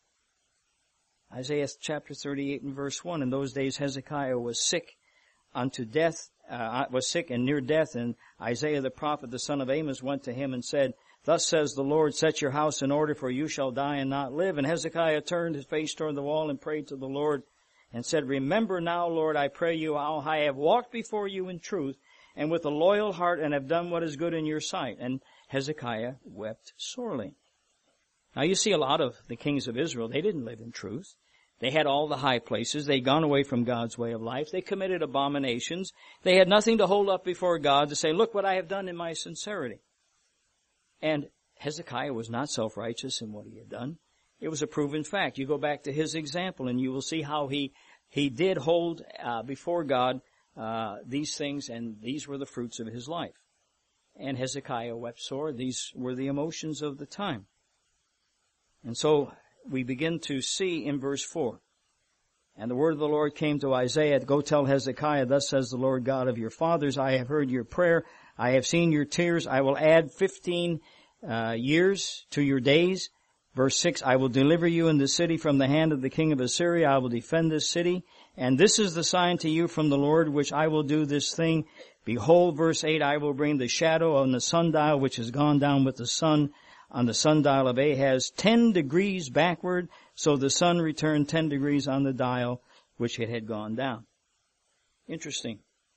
Isaiah chapter thirty-eight and verse one, in those days Hezekiah was sick unto death, uh, was sick and near death, and Isaiah the prophet, the son of Amos, went to him and said, thus says the Lord, set your house in order, for you shall die and not live. And Hezekiah turned his face toward the wall and prayed to the Lord and said, remember now, Lord, I pray you, how I have walked before you in truth and with a loyal heart and have done what is good in your sight. And Hezekiah wept sorely. Now you see a lot of the kings of Israel, they didn't live in truth. They had all the high places. They'd gone away from God's way of life. They committed abominations. They had nothing to hold up before God to say, look what I have done in my sincerity. And Hezekiah was not self-righteous in what he had done. It was a proven fact. You go back to his example and you will see how he, he did hold uh, before God uh, these things, and these were the fruits of his life. And Hezekiah wept sore. These were the emotions of the time. And so we begin to see in verse four, and the word of the Lord came to Isaiah, go tell Hezekiah, thus says the Lord God of your fathers, I have heard your prayer, I have seen your tears, I will add fifteen uh, years to your days. Verse six, I will deliver you in the city from the hand of the king of Assyria, I will defend this city, and this is the sign to you from the Lord, which I will do this thing. Behold, verse eight, I will bring the shadow on the sundial, which has gone down with the sun, on the sundial of Ahaz, ten degrees backward, so the sun returned ten degrees on the dial, which it had gone down. Interesting.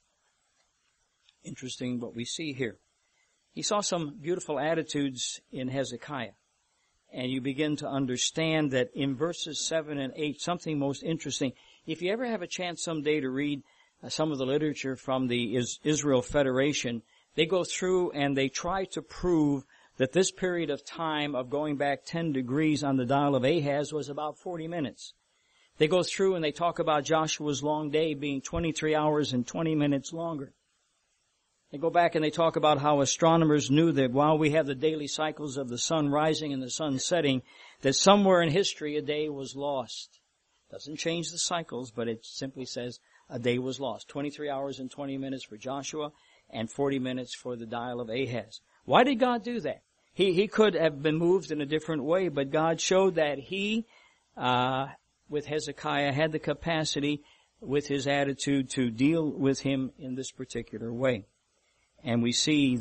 Interesting what we see here. He saw some beautiful attitudes in Hezekiah. And you begin to understand that in verses seven and eight, something most interesting. If you ever have a chance someday to read uh, some of the literature from the Is- Israel Federation, they go through and they try to prove that this period of time of going back ten degrees on the dial of Ahaz was about forty minutes. They go through and they talk about Joshua's long day being twenty-three hours and twenty minutes longer. They go back and they talk about how astronomers knew that while we have the daily cycles of the sun rising and the sun setting, that somewhere in history a day was lost. Doesn't change the cycles, but it simply says a day was lost. twenty-three hours and twenty minutes for Joshua and forty minutes for the dial of Ahaz. Why did God do that? He, he could have been moved in a different way, but God showed that he, uh, with Hezekiah, had the capacity with his attitude to deal with him in this particular way. And we see that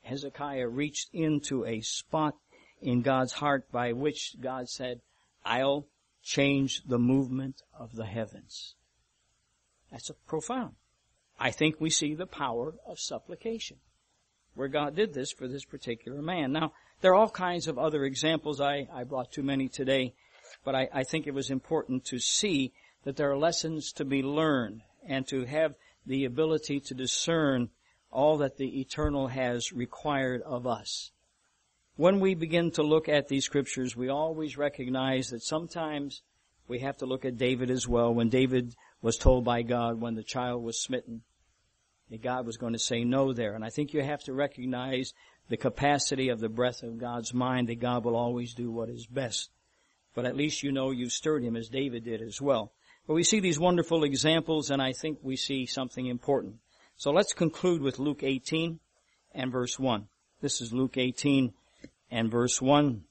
Hezekiah reached into a spot in God's heart by which God said, I'll change the movement of the heavens. That's a profound. I think we see the power of supplication, where God did this for this particular man. Now, there are all kinds of other examples. I, I brought too many today, but I, I think it was important to see that there are lessons to be learned and to have the ability to discern all that the eternal has required of us. When we begin to look at these scriptures, we always recognize that sometimes we have to look at David as well. When David was told by God when the child was smitten, that God was going to say no there. And I think you have to recognize the capacity of the breath of God's mind, that God will always do what is best. But at least you know you've stirred him as David did as well. But we see these wonderful examples, and I think we see something important. So let's conclude with Luke eighteen and verse one. This is Luke eighteen and verse one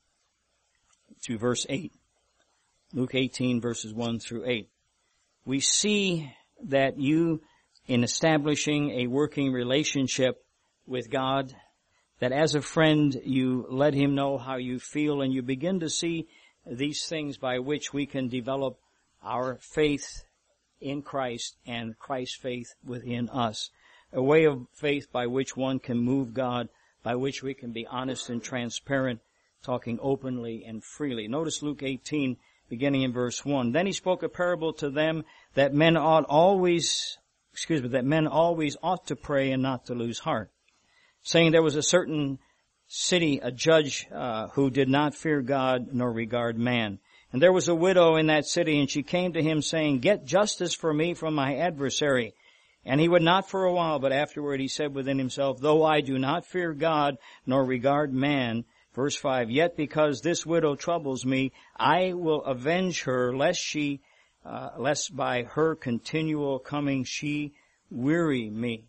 to verse eight. Luke eighteen verses one through eight. We see that you, in establishing a working relationship with God, that as a friend you let him know how you feel, and you begin to see these things by which we can develop our faith in Christ and Christ's faith within us. A way of faith by which one can move God, by which we can be honest and transparent, talking openly and freely. Notice Luke eighteen, beginning in verse one. Then he spoke a parable to them that men ought always, excuse me, that men always ought to pray and not to lose heart, saying there was a certain city, a judge uh, who did not fear God nor regard man. And there was a widow in that city, and she came to him saying, get justice for me from my adversary. And he would not for a while, but afterward he said within himself, though I do not fear God nor regard man, verse five, yet because this widow troubles me, I will avenge her, lest she, uh, lest by her continual coming she weary me.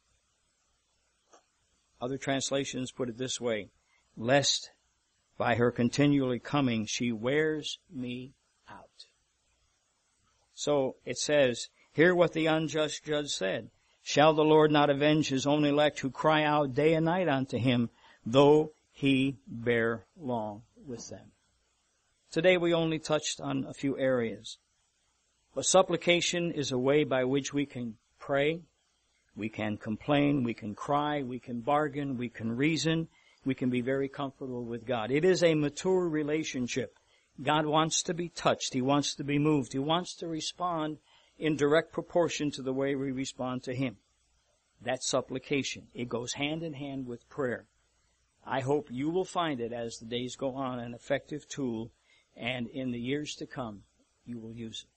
Other translations put it this way, lest by her continually coming she wears me out. So it says, hear what the unjust judge said. Shall the Lord not avenge his own elect who cry out day and night unto him, though he bear long with them? Today we only touched on a few areas. But supplication is a way by which we can pray, we can complain, we can cry, we can bargain, we can reason, we can be very comfortable with God. It is a mature relationship. God wants to be touched. He wants to be moved. He wants to respond in direct proportion to the way we respond to him. That's supplication. It goes hand in hand with prayer. I hope you will find it as the days go on an effective tool, and in the years to come, you will use it.